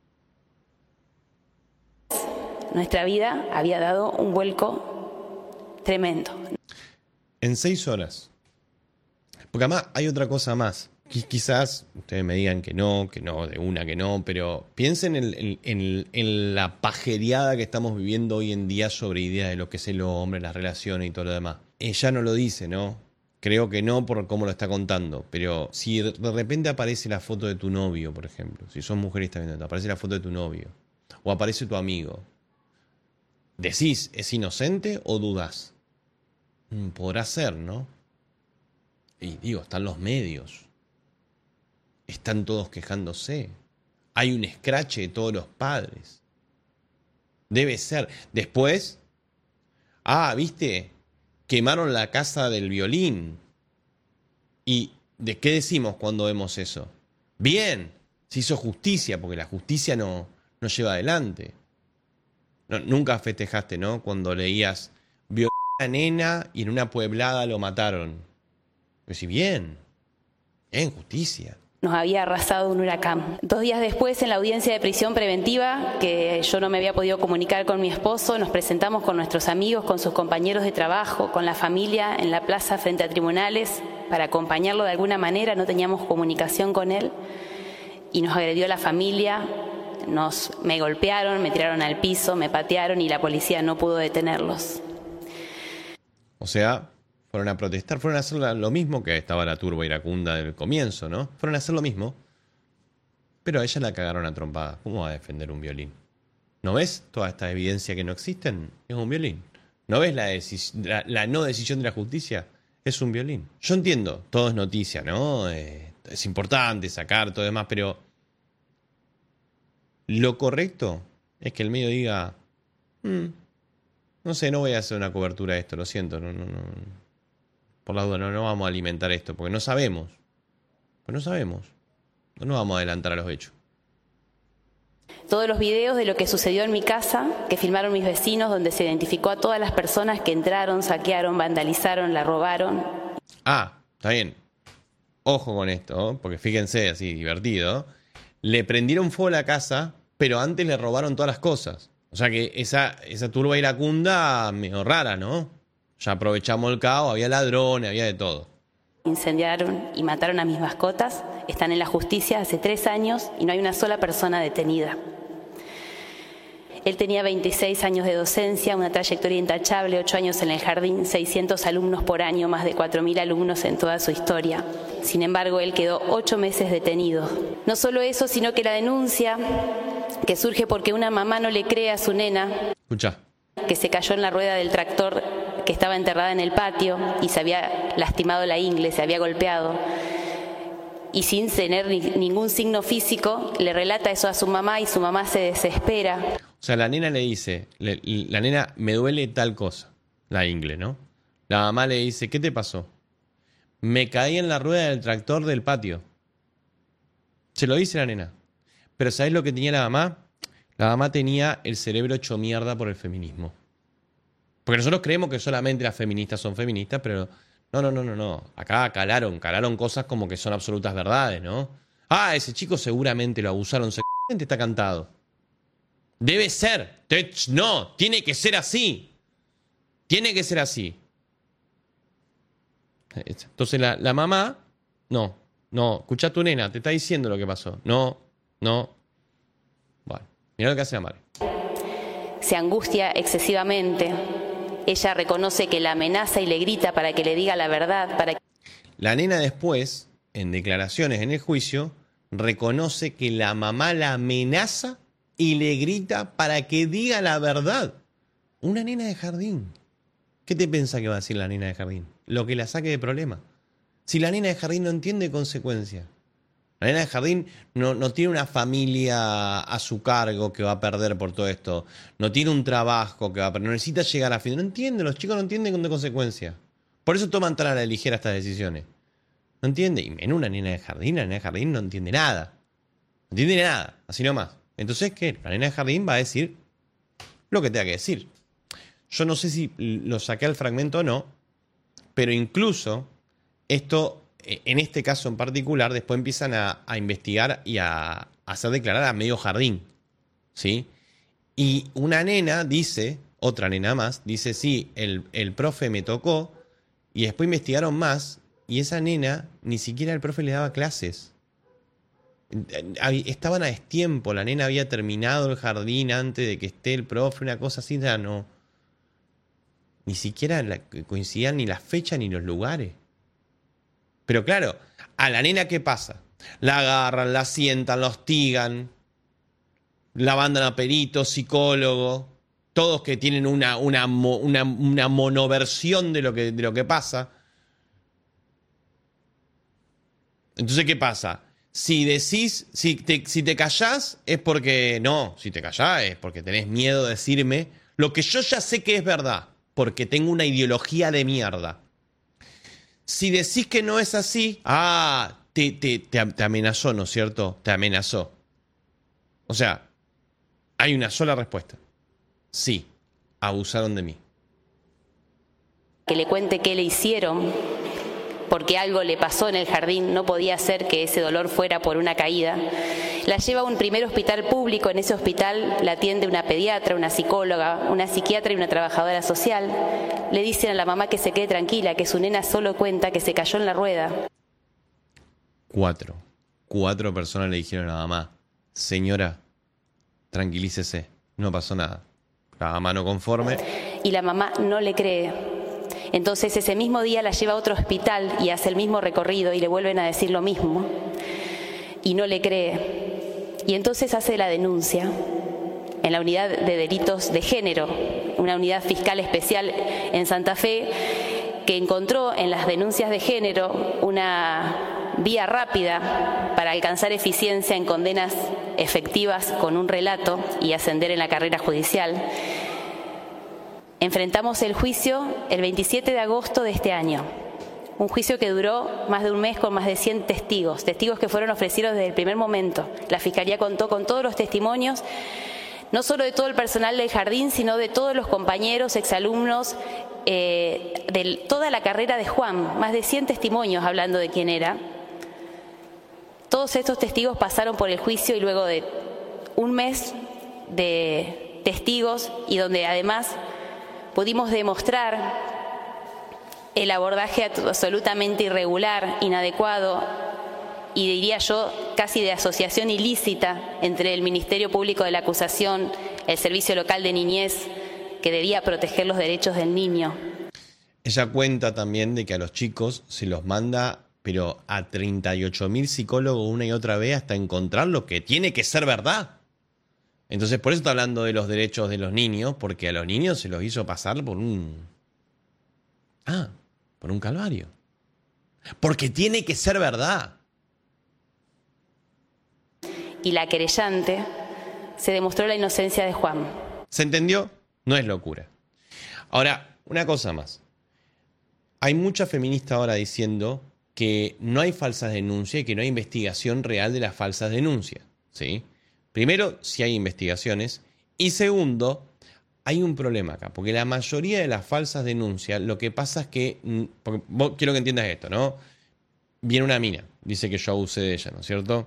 nuestra vida había dado un vuelco tremendo. En seis horas. Porque además hay otra cosa más. Qui- Quizás ustedes me digan que no, que no, de una que no, pero piensen en, en- en- en la pajereada que estamos viviendo hoy en día sobre ideas de lo que es el hombre, las relaciones y todo lo demás. Ella no lo dice, ¿no? Creo que no por cómo lo está contando, pero si de repente aparece la foto de tu novio, por ejemplo, si sos mujer y estás viendo esto, aparece la foto de tu novio, o aparece tu amigo, ¿decís es inocente o dudás? Mm, Podrá ser, ¿no? Y digo, están los medios. Están todos quejándose. Hay un escrache de todos los padres. Debe ser. Después, ah, ¿viste? Quemaron la casa del violín. ¿Y de qué decimos cuando vemos eso? Bien, se hizo justicia, porque la justicia no, no lleva adelante. No, nunca festejaste, ¿no? Cuando leías, violó a una nena y en una pueblada lo mataron. Pero si bien, en justicia. Nos había arrasado un huracán. Dos días después, en la audiencia de prisión preventiva, que yo no me había podido comunicar con mi esposo, nos presentamos con nuestros amigos, con sus compañeros de trabajo, con la familia en la plaza frente a tribunales para acompañarlo de alguna manera. No teníamos comunicación con él y nos agredió la familia. Nos, me golpearon, me tiraron al piso, me patearon y la policía no pudo detenerlos. O sea, fueron a protestar, fueron a hacer la- lo mismo que estaba la turba iracunda del comienzo, ¿no? Fueron a hacer lo mismo, pero a ella la cagaron a trompada. ¿Cómo va a defender un violín? ¿No ves toda esta evidencia que no existen? Es un violín. ¿No ves la, decis- la, la no decisión de la justicia? Es un violín. Yo entiendo, todo es noticia, ¿no? Eh, es importante sacar todo demás, pero lo correcto es que el medio diga, "Mm, no sé, no voy a hacer una cobertura de esto, lo siento, no, no, no. Por la duda, no, no vamos a alimentar esto, porque no sabemos. Pues no sabemos. No nos vamos a adelantar a los hechos. Todos los videos de lo que sucedió en mi casa, que filmaron mis vecinos, donde se identificó a todas las personas que entraron, saquearon, vandalizaron, la robaron. Ah, está bien. Ojo con esto, porque fíjense, así, divertido. Le prendieron fuego a la casa, pero antes le robaron todas las cosas. O sea que esa, esa turba iracunda, medio rara, ¿no? Ya aprovechamos el caos, había ladrones, había de todo. Incendiaron y mataron a mis mascotas. Están en la justicia hace tres años y no hay una sola persona detenida. Él tenía veintiséis años de docencia, una trayectoria intachable, ocho años en el jardín, seiscientos alumnos por año, más de cuatro mil alumnos en toda su historia. Sin embargo, él quedó ocho meses detenido. No solo eso, sino que la denuncia, que surge porque una mamá no le cree a su nena, Escuchá. que se cayó en la rueda del tractor que estaba enterrada en el patio y se había lastimado la ingle, se había golpeado. Y sin tener ni- ningún signo físico, le relata eso a su mamá y su mamá se desespera. O sea, la nena le dice, le- la nena, me duele tal cosa, la ingle, ¿no? La mamá le dice, ¿qué te pasó? Me caí en la rueda del tractor del patio. Se lo dice la nena. Pero ¿sabés lo que tenía la mamá? La mamá tenía el cerebro hecho mierda por el feminismo. Porque nosotros creemos que solamente las feministas son feministas, pero no, no, no, no, no. Acá calaron, calaron cosas como que son absolutas verdades, ¿no? Ah, ese chico seguramente lo abusaron sexualmente, está cantado. Debe ser. No, tiene que ser así. Tiene que ser así. Entonces la, la mamá, no, no, escuchá a tu nena, te está diciendo lo que pasó. No, no. Bueno, mirá lo que hace la madre. Se angustia excesivamente. Ella reconoce que la amenaza y le grita para que le diga la verdad. Para que... La nena después, en declaraciones en el juicio, reconoce que la mamá la amenaza y le grita para que diga la verdad. Una nena de jardín. ¿Qué te piensa que va a decir la nena de jardín? Lo que la saque de problema. Si la nena de jardín no entiende consecuencias. La nena de jardín no, no tiene una familia a su cargo que va a perder por todo esto. No tiene un trabajo que va a perder. No necesita llegar a fin. No entiende, los chicos no entienden con consecuencias. Por eso toman tan a la ligera estas decisiones. No entiende. Y en una nena de jardín, la nena de jardín no entiende nada. No entiende nada. Así nomás. Entonces, ¿qué? La nena de jardín va a decir lo que tenga que decir. Yo no sé si lo saqué al fragmento o no, pero incluso esto, en este caso en particular, después empiezan a, a investigar y a, a hacer declarar a medio jardín, ¿sí? Y una nena dice, otra nena más, dice, sí, el, el profe me tocó, y después investigaron más, y esa nena, ni siquiera el profe le daba clases. Estaban a destiempo, la nena había terminado el jardín antes de que esté el profe, una cosa así, ya no... Ni siquiera la, coincidían ni las fechas ni los lugares. Pero claro, a la nena, ¿qué pasa? La agarran, la sientan, la hostigan, la mandan a peritos, psicólogos, todos que tienen una, una, una, una monoversión de lo, que, de lo que pasa. Entonces, ¿qué pasa? Si decís, si te, si te callás, es porque no. Si te callás, es porque tenés miedo de decirme lo que yo ya sé que es verdad. Porque tengo una ideología de mierda. Si decís que no es así, ah, te, te, te, te amenazó, ¿no es cierto? Te amenazó. O sea, hay una sola respuesta. Sí, abusaron de mí. Que le cuente qué le hicieron, porque algo le pasó en el jardín, no podía ser que ese dolor fuera por una caída. La lleva a un primer hospital público, en ese hospital la atiende una pediatra, una psicóloga, una psiquiatra y una trabajadora social. Le dicen a la mamá que se quede tranquila, que su nena solo cuenta que se cayó en la rueda. Cuatro. Cuatro personas le dijeron a la mamá, señora, tranquilícese, no pasó nada. La mamá no conforme. Y la mamá no le cree. Entonces ese mismo día la lleva a otro hospital y hace el mismo recorrido y le vuelven a decir lo mismo. Y no le cree. Y entonces hace la denuncia en la unidad de delitos de género, una unidad fiscal especial en Santa Fe, que encontró en las denuncias de género una vía rápida para alcanzar eficiencia en condenas efectivas con un relato y ascender en la carrera judicial. Enfrentamos el juicio el veintisiete de agosto de este año. Un juicio que duró más de un mes con más de cien testigos, testigos que fueron ofrecidos desde el primer momento. La Fiscalía contó con todos los testimonios, no solo de todo el personal del jardín, sino de todos los compañeros, exalumnos, eh, de toda la carrera de Juan, más de cien testimonios hablando de quién era. Todos estos testigos pasaron por el juicio y luego de un mes de testigos y donde además pudimos demostrar el abordaje absolutamente irregular, inadecuado y diría yo casi de asociación ilícita entre el Ministerio Público de la Acusación, el Servicio Local de Niñez, que debía proteger los derechos del niño. Ella cuenta también de que a los chicos se los manda, pero a treinta y ocho mil psicólogos una y otra vez hasta encontrar lo que tiene que ser verdad. Entonces por eso está hablando de los derechos de los niños, porque a los niños se los hizo pasar por un... Ah, por un calvario. Porque tiene que ser verdad. Y la querellante se demostró la inocencia de Juan. ¿Se entendió? No es locura. Ahora, una cosa más. Hay mucha feminista ahora diciendo que no hay falsas denuncias y que no hay investigación real de las falsas denuncias, ¿sí? Primero, si hay investigaciones. Y segundo, hay un problema acá, porque la mayoría de las falsas denuncias, lo que pasa es que, porque vos, quiero que entiendas esto, ¿no? Viene una mina, dice que yo abusé de ella, ¿no es cierto?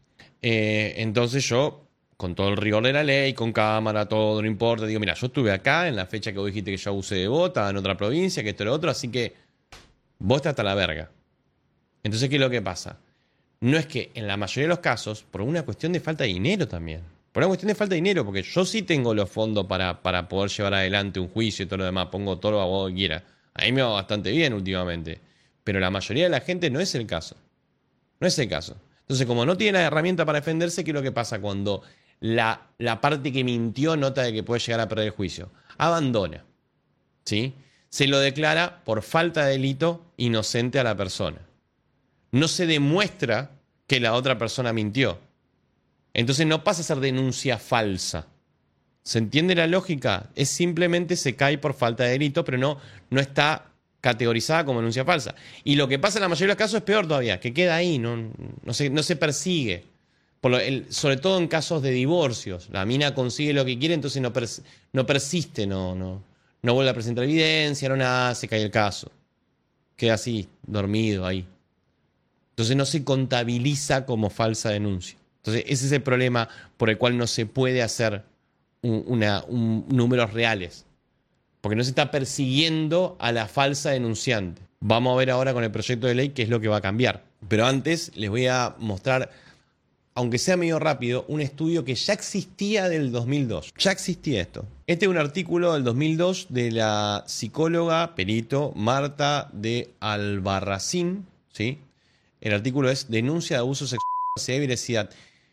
Eh, entonces yo, con todo el rigor de la ley, con cámara, todo, no importa, digo, mira, yo estuve acá en la fecha que vos dijiste que yo abusé de vos, estaba en otra provincia, que esto y lo otro, así que vos estás hasta la verga. Entonces, ¿qué es lo que pasa? No es que en la mayoría de los casos, por una cuestión de falta de dinero también. Por una cuestión de falta de dinero, porque yo sí tengo los fondos para, para poder llevar adelante un juicio y todo lo demás. Pongo todo lo abogado que quiera. A mí me va bastante bien últimamente. Pero la mayoría de la gente no es el caso. No es el caso. Entonces, como no tiene la herramienta para defenderse, ¿qué es lo que pasa cuando la, la parte que mintió nota de que puede llegar a perder el juicio? Abandona. ¿Sí? Se lo declara por falta de delito inocente a la persona. No se demuestra que la otra persona mintió. Entonces no pasa a ser denuncia falsa. ¿Se entiende la lógica? Es simplemente se cae por falta de delito, pero no, no está categorizada como denuncia falsa. Y lo que pasa en la mayoría de los casos es peor todavía, que queda ahí, no, no, se, no se persigue. Por lo, el, sobre todo en casos de divorcios. La mina consigue lo que quiere, entonces no, pers, no persiste, no, no, no vuelve a presentar evidencia, no nada, se cae el caso. Queda así, dormido ahí. Entonces no se contabiliza como falsa denuncia. Entonces ese es el problema por el cual no se puede hacer un, una, un, números reales. Porque no se está persiguiendo a la falsa denunciante. Vamos a ver ahora con el proyecto de ley qué es lo que va a cambiar. Pero antes les voy a mostrar, aunque sea medio rápido, un estudio que ya existía del dos mil dos. Ya existía esto. Este es un artículo del dos mil dos de la psicóloga, perito, Marta de Albarracín, ¿sí? El artículo es Denuncia de abuso sexual, ansiedad y veracidad.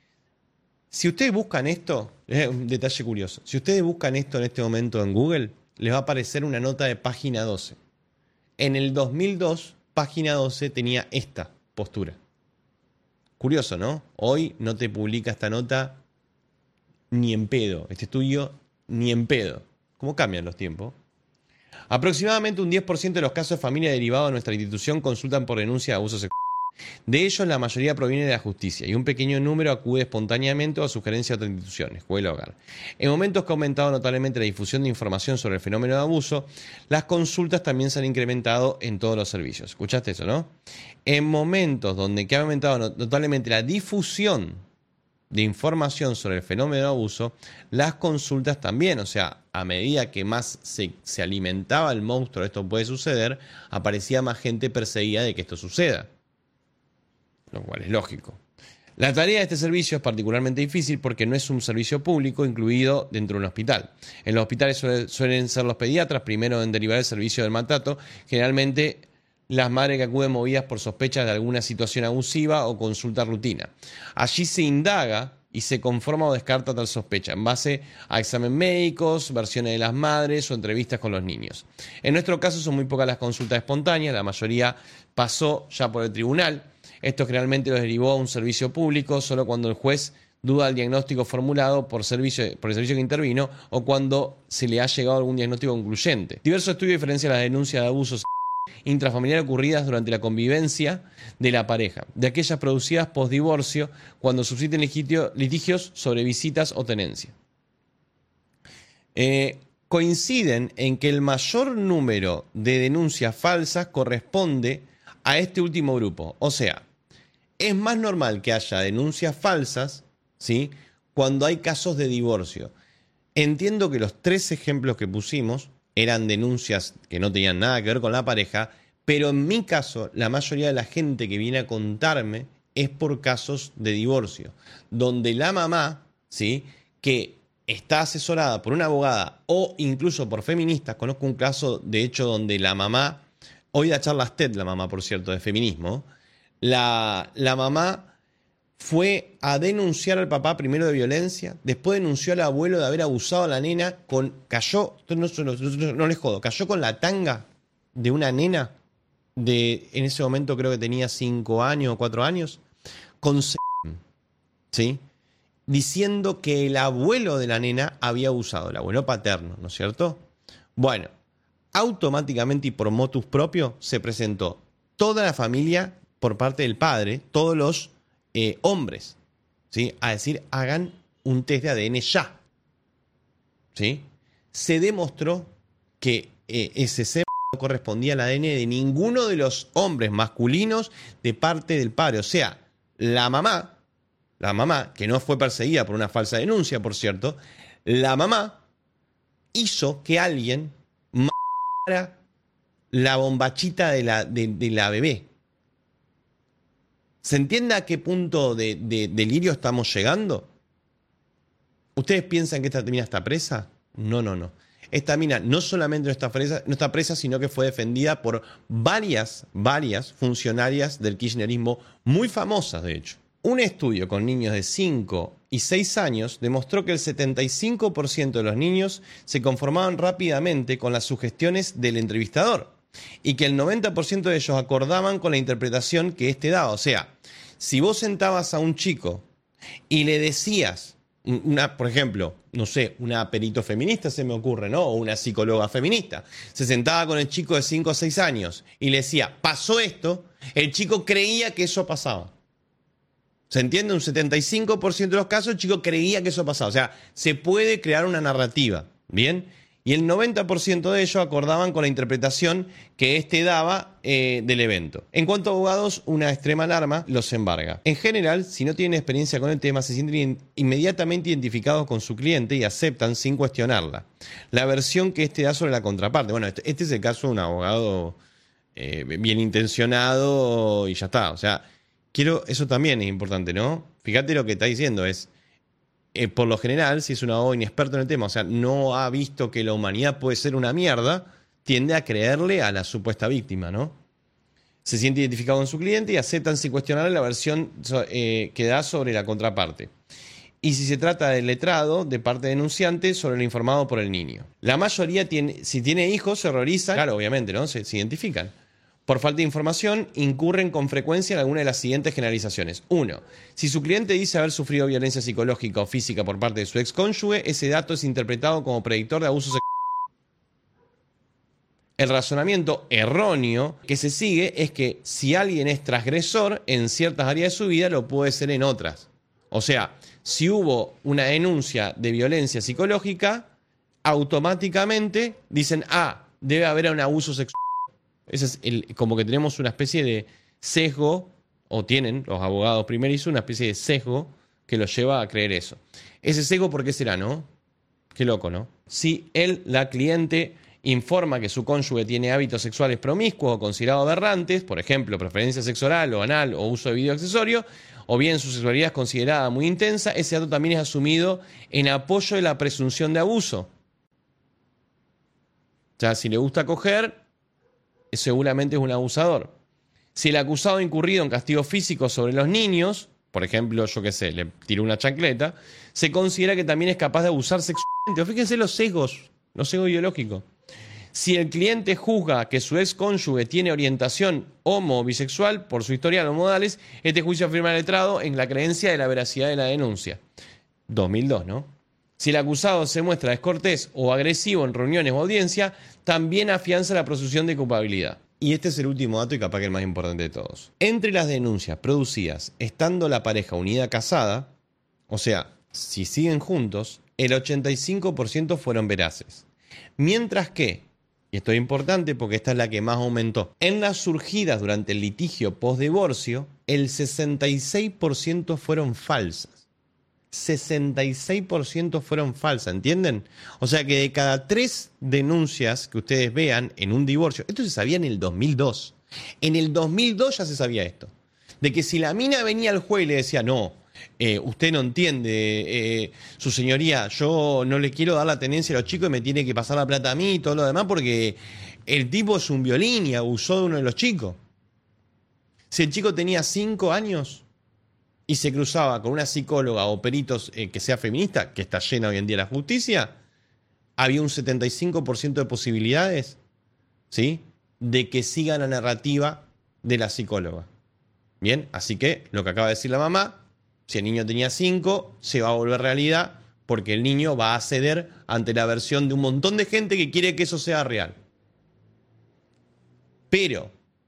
Si ustedes buscan esto, es un detalle curioso, si ustedes buscan esto en este momento en Google, les va a aparecer una nota de página doce. En el dos mil dos, página doce tenía esta postura. Curioso, ¿no? Hoy no te publica esta nota ni en pedo. Este estudio ni en pedo. ¿Cómo cambian los tiempos? Aproximadamente un diez por ciento de los casos de familia derivados de nuestra institución consultan por denuncia de abuso sexual. De ellos, la mayoría proviene de la justicia y un pequeño número acude espontáneamente o a sugerencia de otras instituciones, escuela o hogar. En momentos que ha aumentado notablemente la difusión de información sobre el fenómeno de abuso, las consultas también se han incrementado en todos los servicios. ¿Escuchaste eso, no? En momentos donde que ha aumentado notablemente la difusión de información sobre el fenómeno de abuso, las consultas también, o sea, a medida que más se, se alimentaba el monstruo de esto puede suceder, aparecía más gente perseguida de que esto suceda. Lo cual es lógico. La tarea de este servicio es particularmente difícil porque no es un servicio público incluido dentro de un hospital. En los hospitales suele, suelen ser los pediatras primero en derivar el servicio del maltrato. Generalmente las madres que acuden movidas por sospechas de alguna situación abusiva o consulta rutina. Allí se indaga y se conforma o descarta tal sospecha en base a exámenes médicos, versiones de las madres o entrevistas con los niños. En nuestro caso son muy pocas las consultas espontáneas, la mayoría pasó ya por el tribunal. Esto generalmente los derivó a un servicio público solo cuando el juez duda del diagnóstico formulado por, servicio, por el servicio que intervino o cuando se le ha llegado algún diagnóstico concluyente. Diversos estudios diferencian las denuncias de abusos intrafamiliar ocurridas durante la convivencia de la pareja, de aquellas producidas postdivorcio cuando subsisten litigio, litigios sobre visitas o tenencia. Eh, coinciden en que el mayor número de denuncias falsas corresponde a este último grupo, o sea, es más normal que haya denuncias falsas, ¿sí?, cuando hay casos de divorcio. Entiendo que los tres ejemplos que pusimos eran denuncias que no tenían nada que ver con la pareja, pero en mi caso, la mayoría de la gente que viene a contarme es por casos de divorcio, donde la mamá, ¿sí?, que está asesorada por una abogada o incluso por feministas, conozco un caso, de hecho, donde la mamá, hoy da charlas TED la mamá, por cierto, de feminismo, La, la mamá fue a denunciar al papá primero de violencia, después denunció al abuelo de haber abusado a la nena, con, cayó, no, no, no, no les jodo, cayó con la tanga de una nena, de, en ese momento creo que tenía cinco años o cuatro años, con ¿sí?, diciendo que el abuelo de la nena había abusado, el abuelo paterno, ¿no es cierto? Bueno, automáticamente y por motus propio se presentó toda la familia por parte del padre, todos los eh, hombres, ¿sí? A decir, hagan un test de A D N ya. ¿Sí? Se demostró que eh, ese semen no correspondía al A D N de ninguno de los hombres masculinos de parte del padre. O sea, la mamá, la mamá, que no fue perseguida por una falsa denuncia, por cierto, la mamá hizo que alguien matara la bombachita de la, de, de la bebé. ¿Se entiende a qué punto de, de delirio estamos llegando? ¿Ustedes piensan que esta mina está presa? No, no, no. Esta mina no solamente no está presa, no está presa, sino que fue defendida por varias, varias funcionarias del kirchnerismo muy famosas, de hecho. Un estudio con niños de cinco y seis años demostró que el setenta y cinco por ciento de los niños se conformaban rápidamente con las sugestiones del entrevistador y que el noventa por ciento de ellos acordaban con la interpretación que éste daba. O sea, si vos sentabas a un chico y le decías, una, por ejemplo, no sé, una perito feminista se me ocurre, ¿no? O una psicóloga feminista, se sentaba con el chico de cinco o seis años y le decía, pasó esto, el chico creía que eso pasaba. ¿Se entiende? Un setenta y cinco por ciento de los casos el chico creía que eso pasaba. O sea, se puede crear una narrativa, ¿bien? Y el noventa por ciento de ellos acordaban con la interpretación que éste daba eh, del evento. En cuanto a abogados, una extrema alarma los embarga. En general, si no tienen experiencia con el tema, se sienten inmediatamente identificados con su cliente y aceptan sin cuestionarla la versión que éste da sobre la contraparte. Bueno, este, este es el caso de un abogado eh, bien intencionado y ya está. O sea, quiero, eso también es importante, ¿no? Fíjate lo que está diciendo, es... Eh, por lo general, si es un abogado inexperto en el tema, o sea, no ha visto que la humanidad puede ser una mierda, tiende a creerle a la supuesta víctima, ¿no? Se siente identificado con su cliente y aceptan sin cuestionar la versión eh, que da sobre la contraparte. Y si se trata del letrado, de parte denunciante, sobre lo informado por el niño. La mayoría, tiene, si tiene hijos, se horrorizan, claro, obviamente, ¿no? Se, se identifican. Por falta de información, incurren con frecuencia en alguna de las siguientes generalizaciones. Uno, si su cliente dice haber sufrido violencia psicológica o física por parte de su excónyuge, ese dato es interpretado como predictor de abuso sexual. El razonamiento erróneo que se sigue es que si alguien es transgresor en ciertas áreas de su vida, lo puede ser en otras. O sea, si hubo una denuncia de violencia psicológica, automáticamente dicen, ah, debe haber un abuso sexual. Ese es el, como que tenemos una especie de sesgo, o tienen los abogados primerizos una especie de sesgo que los lleva a creer eso. Ese sesgo, ¿por qué será, no? Qué loco, ¿no? Si él, la cliente, informa que su cónyuge tiene hábitos sexuales promiscuos o considerados aberrantes, por ejemplo, preferencia sexual o anal o uso de video accesorio, o bien su sexualidad es considerada muy intensa, ese dato también es asumido en apoyo de la presunción de abuso. O sea, si le gusta coger, seguramente es un abusador. Si el acusado ha incurrido en castigos físicos sobre los niños, por ejemplo, yo qué sé, le tiró una chancleta, se considera que también es capaz de abusar sexualmente. Fíjense los sesgos, los sesgos ideológicos. Si el cliente juzga que su ex cónyuge tiene orientación homo o bisexual por su historial o modales, este juicio afirma el letrado en la creencia de la veracidad de la denuncia. dos mil dos, ¿no? Si el acusado se muestra descortés o agresivo en reuniones o audiencia, también afianza la presunción de culpabilidad. Y este es el último dato y capaz que el más importante de todos. Entre las denuncias producidas estando la pareja unida casada, o sea, si siguen juntos, el ochenta y cinco por ciento fueron veraces. Mientras que, y esto es importante porque esta es la que más aumentó, en las surgidas durante el litigio post-divorcio, el sesenta y seis por ciento fueron falsas. sesenta y seis por ciento fueron falsas, ¿entienden? O sea que de cada tres denuncias que ustedes vean en un divorcio, esto se sabía en el dos mil dos. En el dos mil dos ya se sabía esto. De que si la mina venía al juez y le decía, no, eh, usted no entiende, eh, su señoría, yo no le quiero dar la tenencia a los chicos y me tiene que pasar la plata a mí y todo lo demás porque el tipo es un violín y abusó de uno de los chicos. Si el chico tenía cinco años y se cruzaba con una psicóloga o peritos eh, que sea feminista, que está llena hoy en día la justicia, había un setenta y cinco por ciento de posibilidades, ¿sí?, de que siga la narrativa de la psicóloga. Bien, así que lo que acaba de decir la mamá, si el niño tenía cinco, se va a volver realidad porque el niño va a ceder ante la versión de un montón de gente que quiere que eso sea real. Pero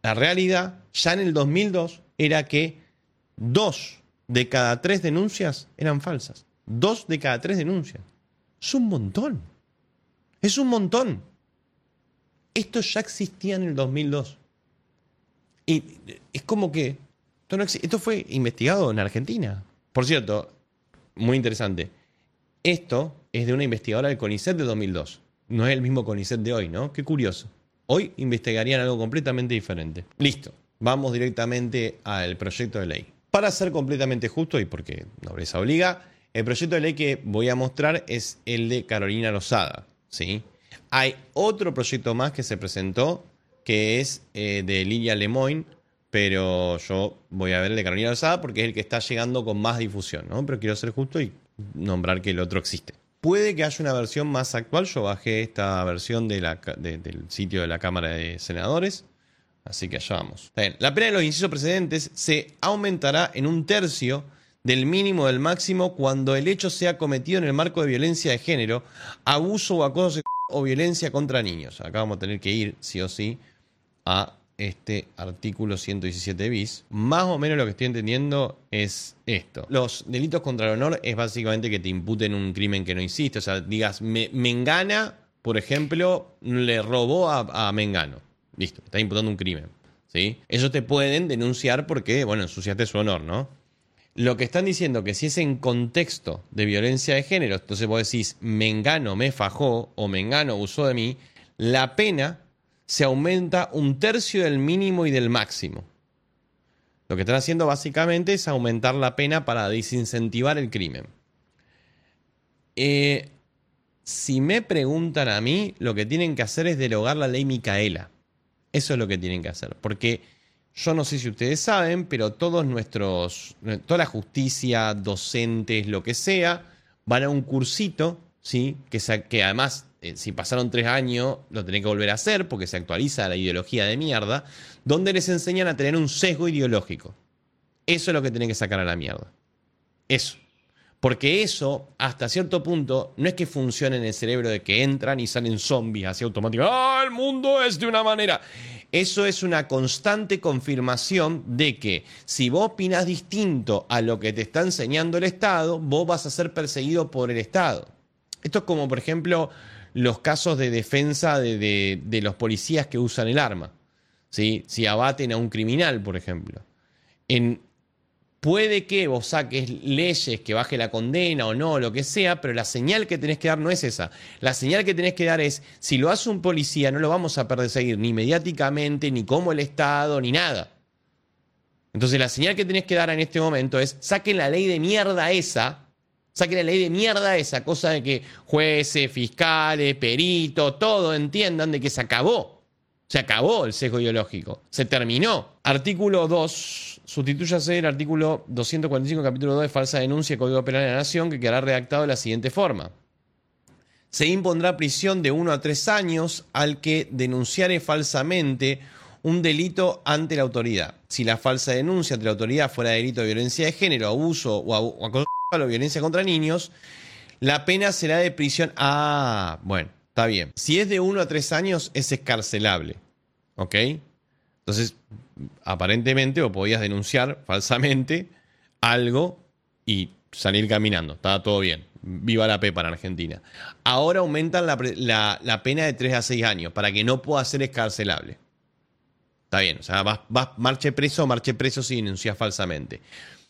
La realidad, ya en el dos mil dos, era que dos de cada tres denuncias eran falsas. Dos de cada tres denuncias. Es un montón. Es un montón. Esto ya existía en el dos mil dos. Y es como que esto, no exi- esto fue investigado en Argentina. Por cierto, muy interesante. Esto es de una investigadora del CONICET de dos mil dos. No es el mismo CONICET de hoy, ¿no? Qué curioso. Hoy investigarían algo completamente diferente. Listo. Vamos directamente al proyecto de ley. Para ser completamente justo y porque Nobleza obliga, el proyecto de ley que voy a mostrar es el de Carolina Lozada, ¿sí? Hay otro proyecto más que se presentó que es eh, de Lilia Lemoyne, pero yo voy a ver el de Carolina Lozada porque es el que está llegando con más difusión, ¿no? Pero quiero ser justo y nombrar que el otro existe. Puede que haya una versión más actual. Yo bajé esta versión de la, de, del sitio de la Cámara de Senadores. Así que allá vamos. Bien. La pena de los incisos precedentes se aumentará en un tercio del mínimo del máximo cuando el hecho sea cometido en el marco de violencia de género, abuso o acoso sexual o violencia contra niños. Acá vamos a tener que ir, sí o sí, a este artículo ciento diecisiete bis. Más o menos lo que estoy entendiendo es esto. Los delitos contra el honor es básicamente que te imputen un crimen que no hiciste. O sea, digas, me, Mengana, por ejemplo, le robó a, a Mengano. Listo, te está imputando un crimen, ¿sí? Ellos te pueden denunciar porque, bueno, ensuciaste su honor, ¿no? Lo que están diciendo que si es en contexto de violencia de género, entonces vos decís, Mengano me fajó o Mengano abusó de mí, la pena se aumenta un tercio del mínimo y del máximo. Lo que están haciendo básicamente es aumentar la pena para desincentivar el crimen. Eh, si me preguntan a mí, lo que tienen que hacer es derogar la ley Micaela. Eso es lo que tienen que hacer. Porque yo no sé si ustedes saben, pero todos nuestros, toda la justicia, docentes, lo que sea, van a un cursito, ¿sí? Que, se, que además, eh, si pasaron tres años, lo tienen que volver a hacer porque se actualiza la ideología de mierda, donde les enseñan a tener un sesgo ideológico. Eso es lo que tienen que sacar a la mierda. Eso. Porque eso, hasta cierto punto, no es que funcione en el cerebro de que entran y salen zombies así automáticamente. ¡Ah, el mundo es de una manera! Eso es una constante confirmación de que si vos opinás distinto a lo que te está enseñando el Estado, vos vas a ser perseguido por el Estado. Esto es como, por ejemplo, los casos de defensa de, de, de los policías que usan el arma, ¿sí? Si abaten a un criminal, por ejemplo. En... Puede que vos saques leyes que baje la condena o no, lo que sea, pero la señal que tenés que dar no es esa. La señal que tenés que dar es, si lo hace un policía, no lo vamos a perseguir ni mediáticamente, ni como el Estado, ni nada. Entonces la señal que tenés que dar en este momento es, saquen la ley de mierda esa, saquen la ley de mierda esa, cosa de que jueces, fiscales, peritos, todo entiendan de que se acabó. Se acabó el sesgo ideológico. Se terminó. Artículo dos. Sustitúyase el artículo doscientos cuarenta y cinco, capítulo dos de falsa denuncia del Código Penal de la Nación, que quedará redactado de la siguiente forma. Se impondrá prisión de uno a tres años al que denunciare falsamente un delito ante la autoridad. Si la falsa denuncia ante la autoridad fuera delito de violencia de género, abuso o, abu- o acoso sexual o violencia contra niños, la pena será de prisión. Ah, bueno. Está bien. Si es de uno a tres años, es excarcelable. ¿Ok? Entonces, aparentemente, vos podías denunciar falsamente algo y salir caminando. Estaba todo bien. Viva la Pepa en Argentina. Ahora aumentan la, la, la pena de tres a seis años para que no pueda ser excarcelable. Está bien. O sea, vas, vas marche preso, marche preso si denuncias falsamente.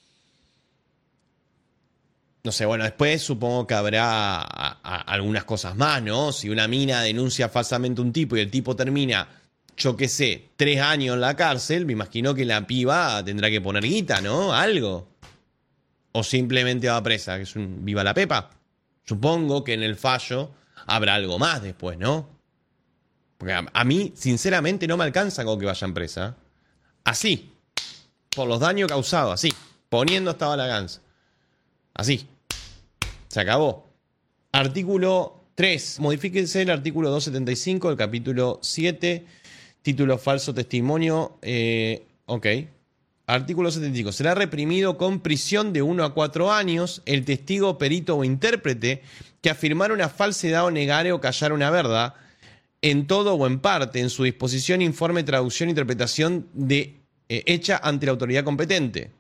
No sé, bueno, después supongo que habrá a, a, algunas cosas más, ¿no? Si una mina denuncia falsamente a un tipo y el tipo termina, yo qué sé, tres años en la cárcel, me imagino que la piba tendrá que poner guita, ¿no? Algo. O simplemente va presa, que es un viva la Pepa. Supongo que en el fallo habrá algo más después, ¿no? Porque a, a mí, sinceramente, no me alcanza con que vayan presa. Así. Por los daños causados, así. Poniendo esta balaganza. Así. Se acabó. Artículo tres. Modifíquese el artículo doscientos setenta y cinco del capítulo siete. Título falso testimonio. Eh, ok. Artículo setenta y cinco. Será reprimido con prisión de uno a cuatro años el testigo, perito o intérprete que afirmara una falsedad o negare o callara una verdad en todo o en parte, en su disposición, informe, traducción, interpretación de, eh, hecha ante la autoridad competente.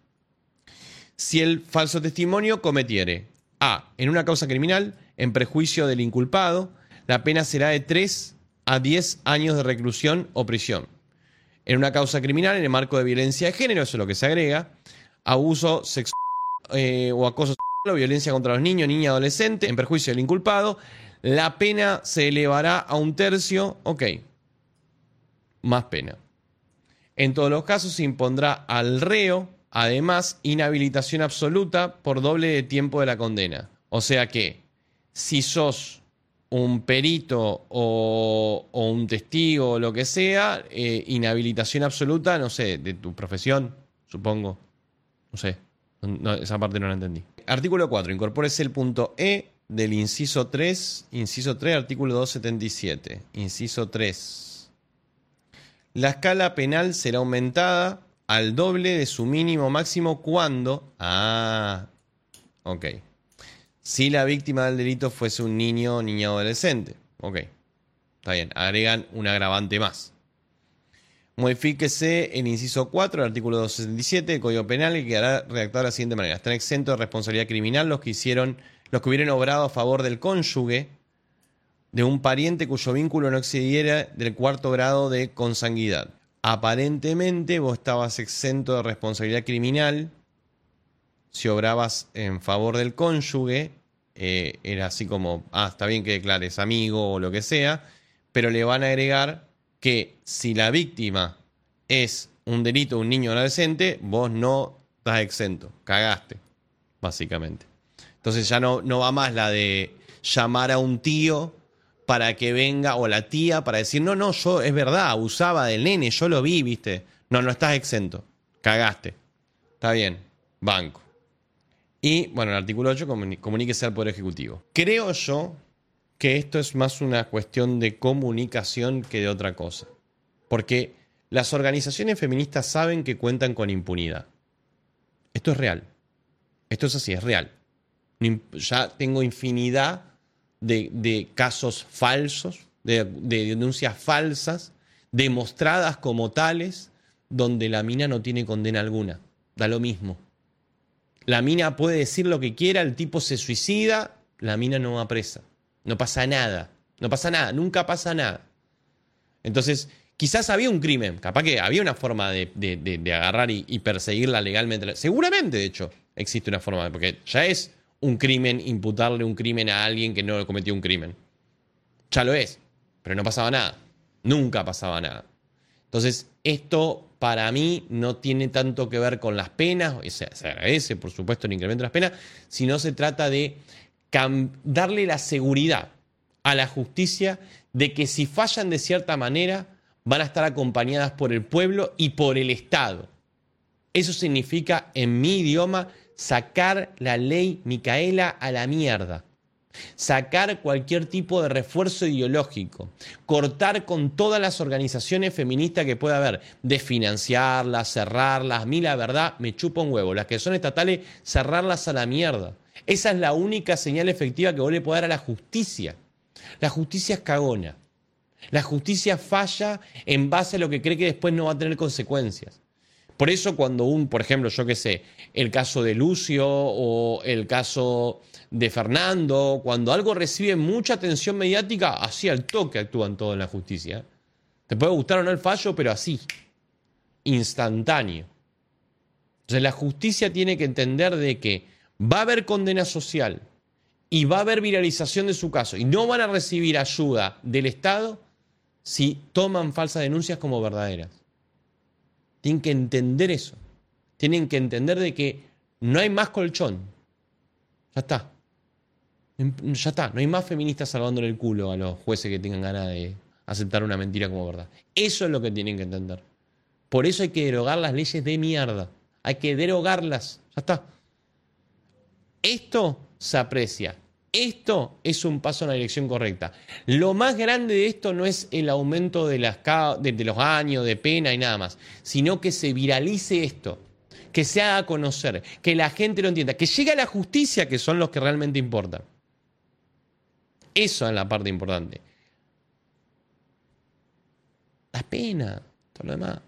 Si el falso testimonio cometiere A. En una causa criminal, en perjuicio del inculpado, la pena será de tres a diez años de reclusión o prisión. En una causa criminal, en el marco de violencia de género, eso es lo que se agrega, abuso sexual eh, o acoso sexual o violencia contra los niños, niñas, adolescentes, en perjuicio del inculpado, la pena se elevará a un tercio, ok, más pena. En todos los casos se impondrá al reo, además, inhabilitación absoluta por doble de tiempo de la condena. O sea que, si sos un perito o, o un testigo o lo que sea, eh, inhabilitación absoluta, no sé, de tu profesión, supongo. No sé, no, esa parte no la entendí. Artículo cuatro. Incorpórese el punto E del inciso tres, inciso tres, artículo doscientos setenta y siete. Inciso tres. La escala penal será aumentada al doble de su mínimo máximo cuando... Ah, ok. Si la víctima del delito fuese un niño o niña adolescente. Ok, está bien. Agregan un agravante más. Modifíquese el inciso cuatro del artículo doscientos setenta y siete del Código Penal, que quedará redactado de la siguiente manera. Están exentos de responsabilidad criminal los que hicieron, los que hubieran obrado a favor del cónyuge de un pariente cuyo vínculo no excediera del cuarto grado de consanguinidad. Aparentemente vos estabas exento de responsabilidad criminal si obrabas en favor del cónyuge. Eh, era así como, ah, está bien que declares amigo o lo que sea, pero le van a agregar que si la víctima es un delito, un niño o un adolescente, vos no estás exento, cagaste, básicamente. Entonces ya no, no va más la de llamar a un tío para que venga, o la tía para decir, no, no, yo, es verdad, abusaba del nene, yo lo vi, viste. No, no estás exento, cagaste. Está bien, banco. Y, bueno, el artículo ocho, comuníquese al Poder Ejecutivo. Creo yo que esto es más una cuestión de comunicación que de otra cosa. Porque las organizaciones feministas saben que cuentan con impunidad. Esto es real. Esto es así, es real. Ya tengo infinidad de, de casos falsos, de, de denuncias falsas, demostradas como tales, donde la mina no tiene condena alguna. Da lo mismo. La mina puede decir lo que quiera, el tipo se suicida, la mina no va presa. No pasa nada. No pasa nada. Nunca pasa nada. Entonces, quizás había un crimen. Capaz que había una forma de, de, de, de agarrar y, y perseguirla legalmente. Seguramente, de hecho, existe una forma. Porque ya es un crimen imputarle un crimen a alguien que no cometió un crimen. Ya lo es. Pero no pasaba nada. Nunca pasaba nada. Entonces, esto para mí no tiene tanto que ver con las penas, se, se agradece por supuesto el incremento de las penas, sino se trata de darle la seguridad a la justicia de que si fallan de cierta manera van a estar acompañadas por el pueblo y por el Estado. Eso significa, en mi idioma, sacar la ley Micaela a la mierda. Sacar cualquier tipo de refuerzo ideológico, cortar con todas las organizaciones feministas que pueda haber, desfinanciarlas, cerrarlas. A mí la verdad me chupa un huevo. Las que son estatales, cerrarlas a la mierda. Esa es la única señal efectiva que vos le podés dar a la justicia. La justicia es cagona. La justicia falla en base a lo que cree que después no va a tener consecuencias. Por eso cuando un, por ejemplo, yo qué sé, el caso de Lucio o el caso de Fernando, cuando algo recibe mucha atención mediática, así al toque actúan todos en la justicia. Te puede gustar o no el fallo, pero así, instantáneo. Entonces la justicia tiene que entender de que va a haber condena social y va a haber viralización de su caso y no van a recibir ayuda del Estado si toman falsas denuncias como verdaderas. Tienen que entender eso. Tienen que entender de que no hay más colchón. Ya está. Ya está. No hay más feministas salvándole el culo a los jueces que tengan ganas de aceptar una mentira como verdad. Eso es lo que tienen que entender. Por eso hay que derogar las leyes de mierda. Hay que derogarlas. Ya está. Esto se aprecia. Esto es un paso en la dirección correcta. Lo más grande de esto no es el aumento de, las, de, de los años de pena y nada más, sino que se viralice esto, que se haga conocer, que la gente lo entienda, que llegue a la justicia, que son los que realmente importan. Eso es la parte importante. Apenas. Todo lo demás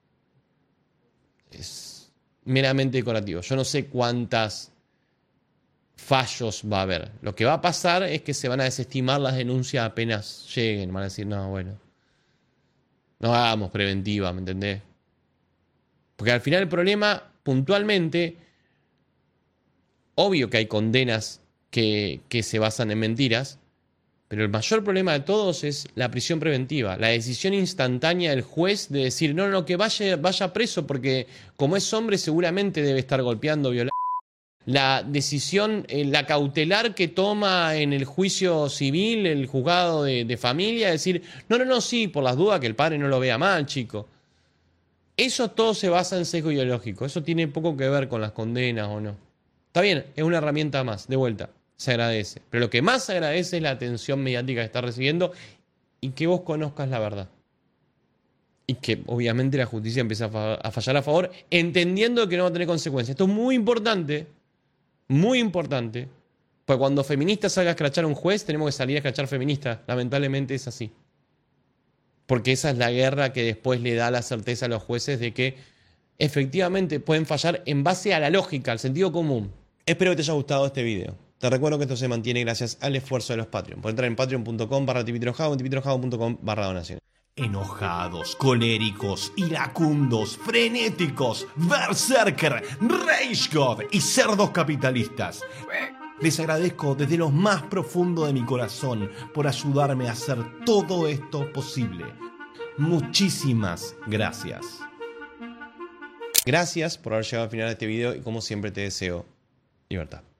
es meramente decorativo. Yo no sé cuántas fallos va a haber. Lo que va a pasar es que se van a desestimar las denuncias apenas lleguen. Van a decir, no, bueno, no hagamos preventiva, ¿me entendés? Porque al final el problema, puntualmente, obvio que hay condenas que, que se basan en mentiras, pero el mayor problema de todos es la prisión preventiva, la decisión instantánea del juez de decir, no, no, que vaya, vaya preso porque como es hombre seguramente debe estar golpeando, violando. La decisión, eh, la cautelar que toma en el juicio civil, el juzgado de, de familia, decir, no, no, no, sí, por las dudas que el padre no lo vea mal, chico. Eso todo se basa en sesgo ideológico. Eso tiene poco que ver con las condenas o no. Está bien, es una herramienta más, de vuelta, se agradece. Pero lo que más se agradece es la atención mediática que está recibiendo y que vos conozcas la verdad. Y que obviamente la justicia empieza a fallar a favor, entendiendo que no va a tener consecuencias. Esto es muy importante. Muy importante, pues cuando feminista salga a escrachar a un juez, tenemos que salir a escrachar feministas. Lamentablemente es así. Porque esa es la guerra que después le da la certeza a los jueces de que efectivamente pueden fallar en base a la lógica, al sentido común. Espero que te haya gustado este video. Te recuerdo que esto se mantiene gracias al esfuerzo de los Patreon. Puedes entrar en patreon punto com barra tipitrojado, en tipitrojado punto com barra donación. Enojados, coléricos, iracundos, frenéticos, berserker, rage god y cerdos capitalistas. Les agradezco desde lo más profundo de mi corazón por ayudarme a hacer todo esto posible. Muchísimas gracias. Gracias por haber llegado al final de este video y como siempre te deseo libertad.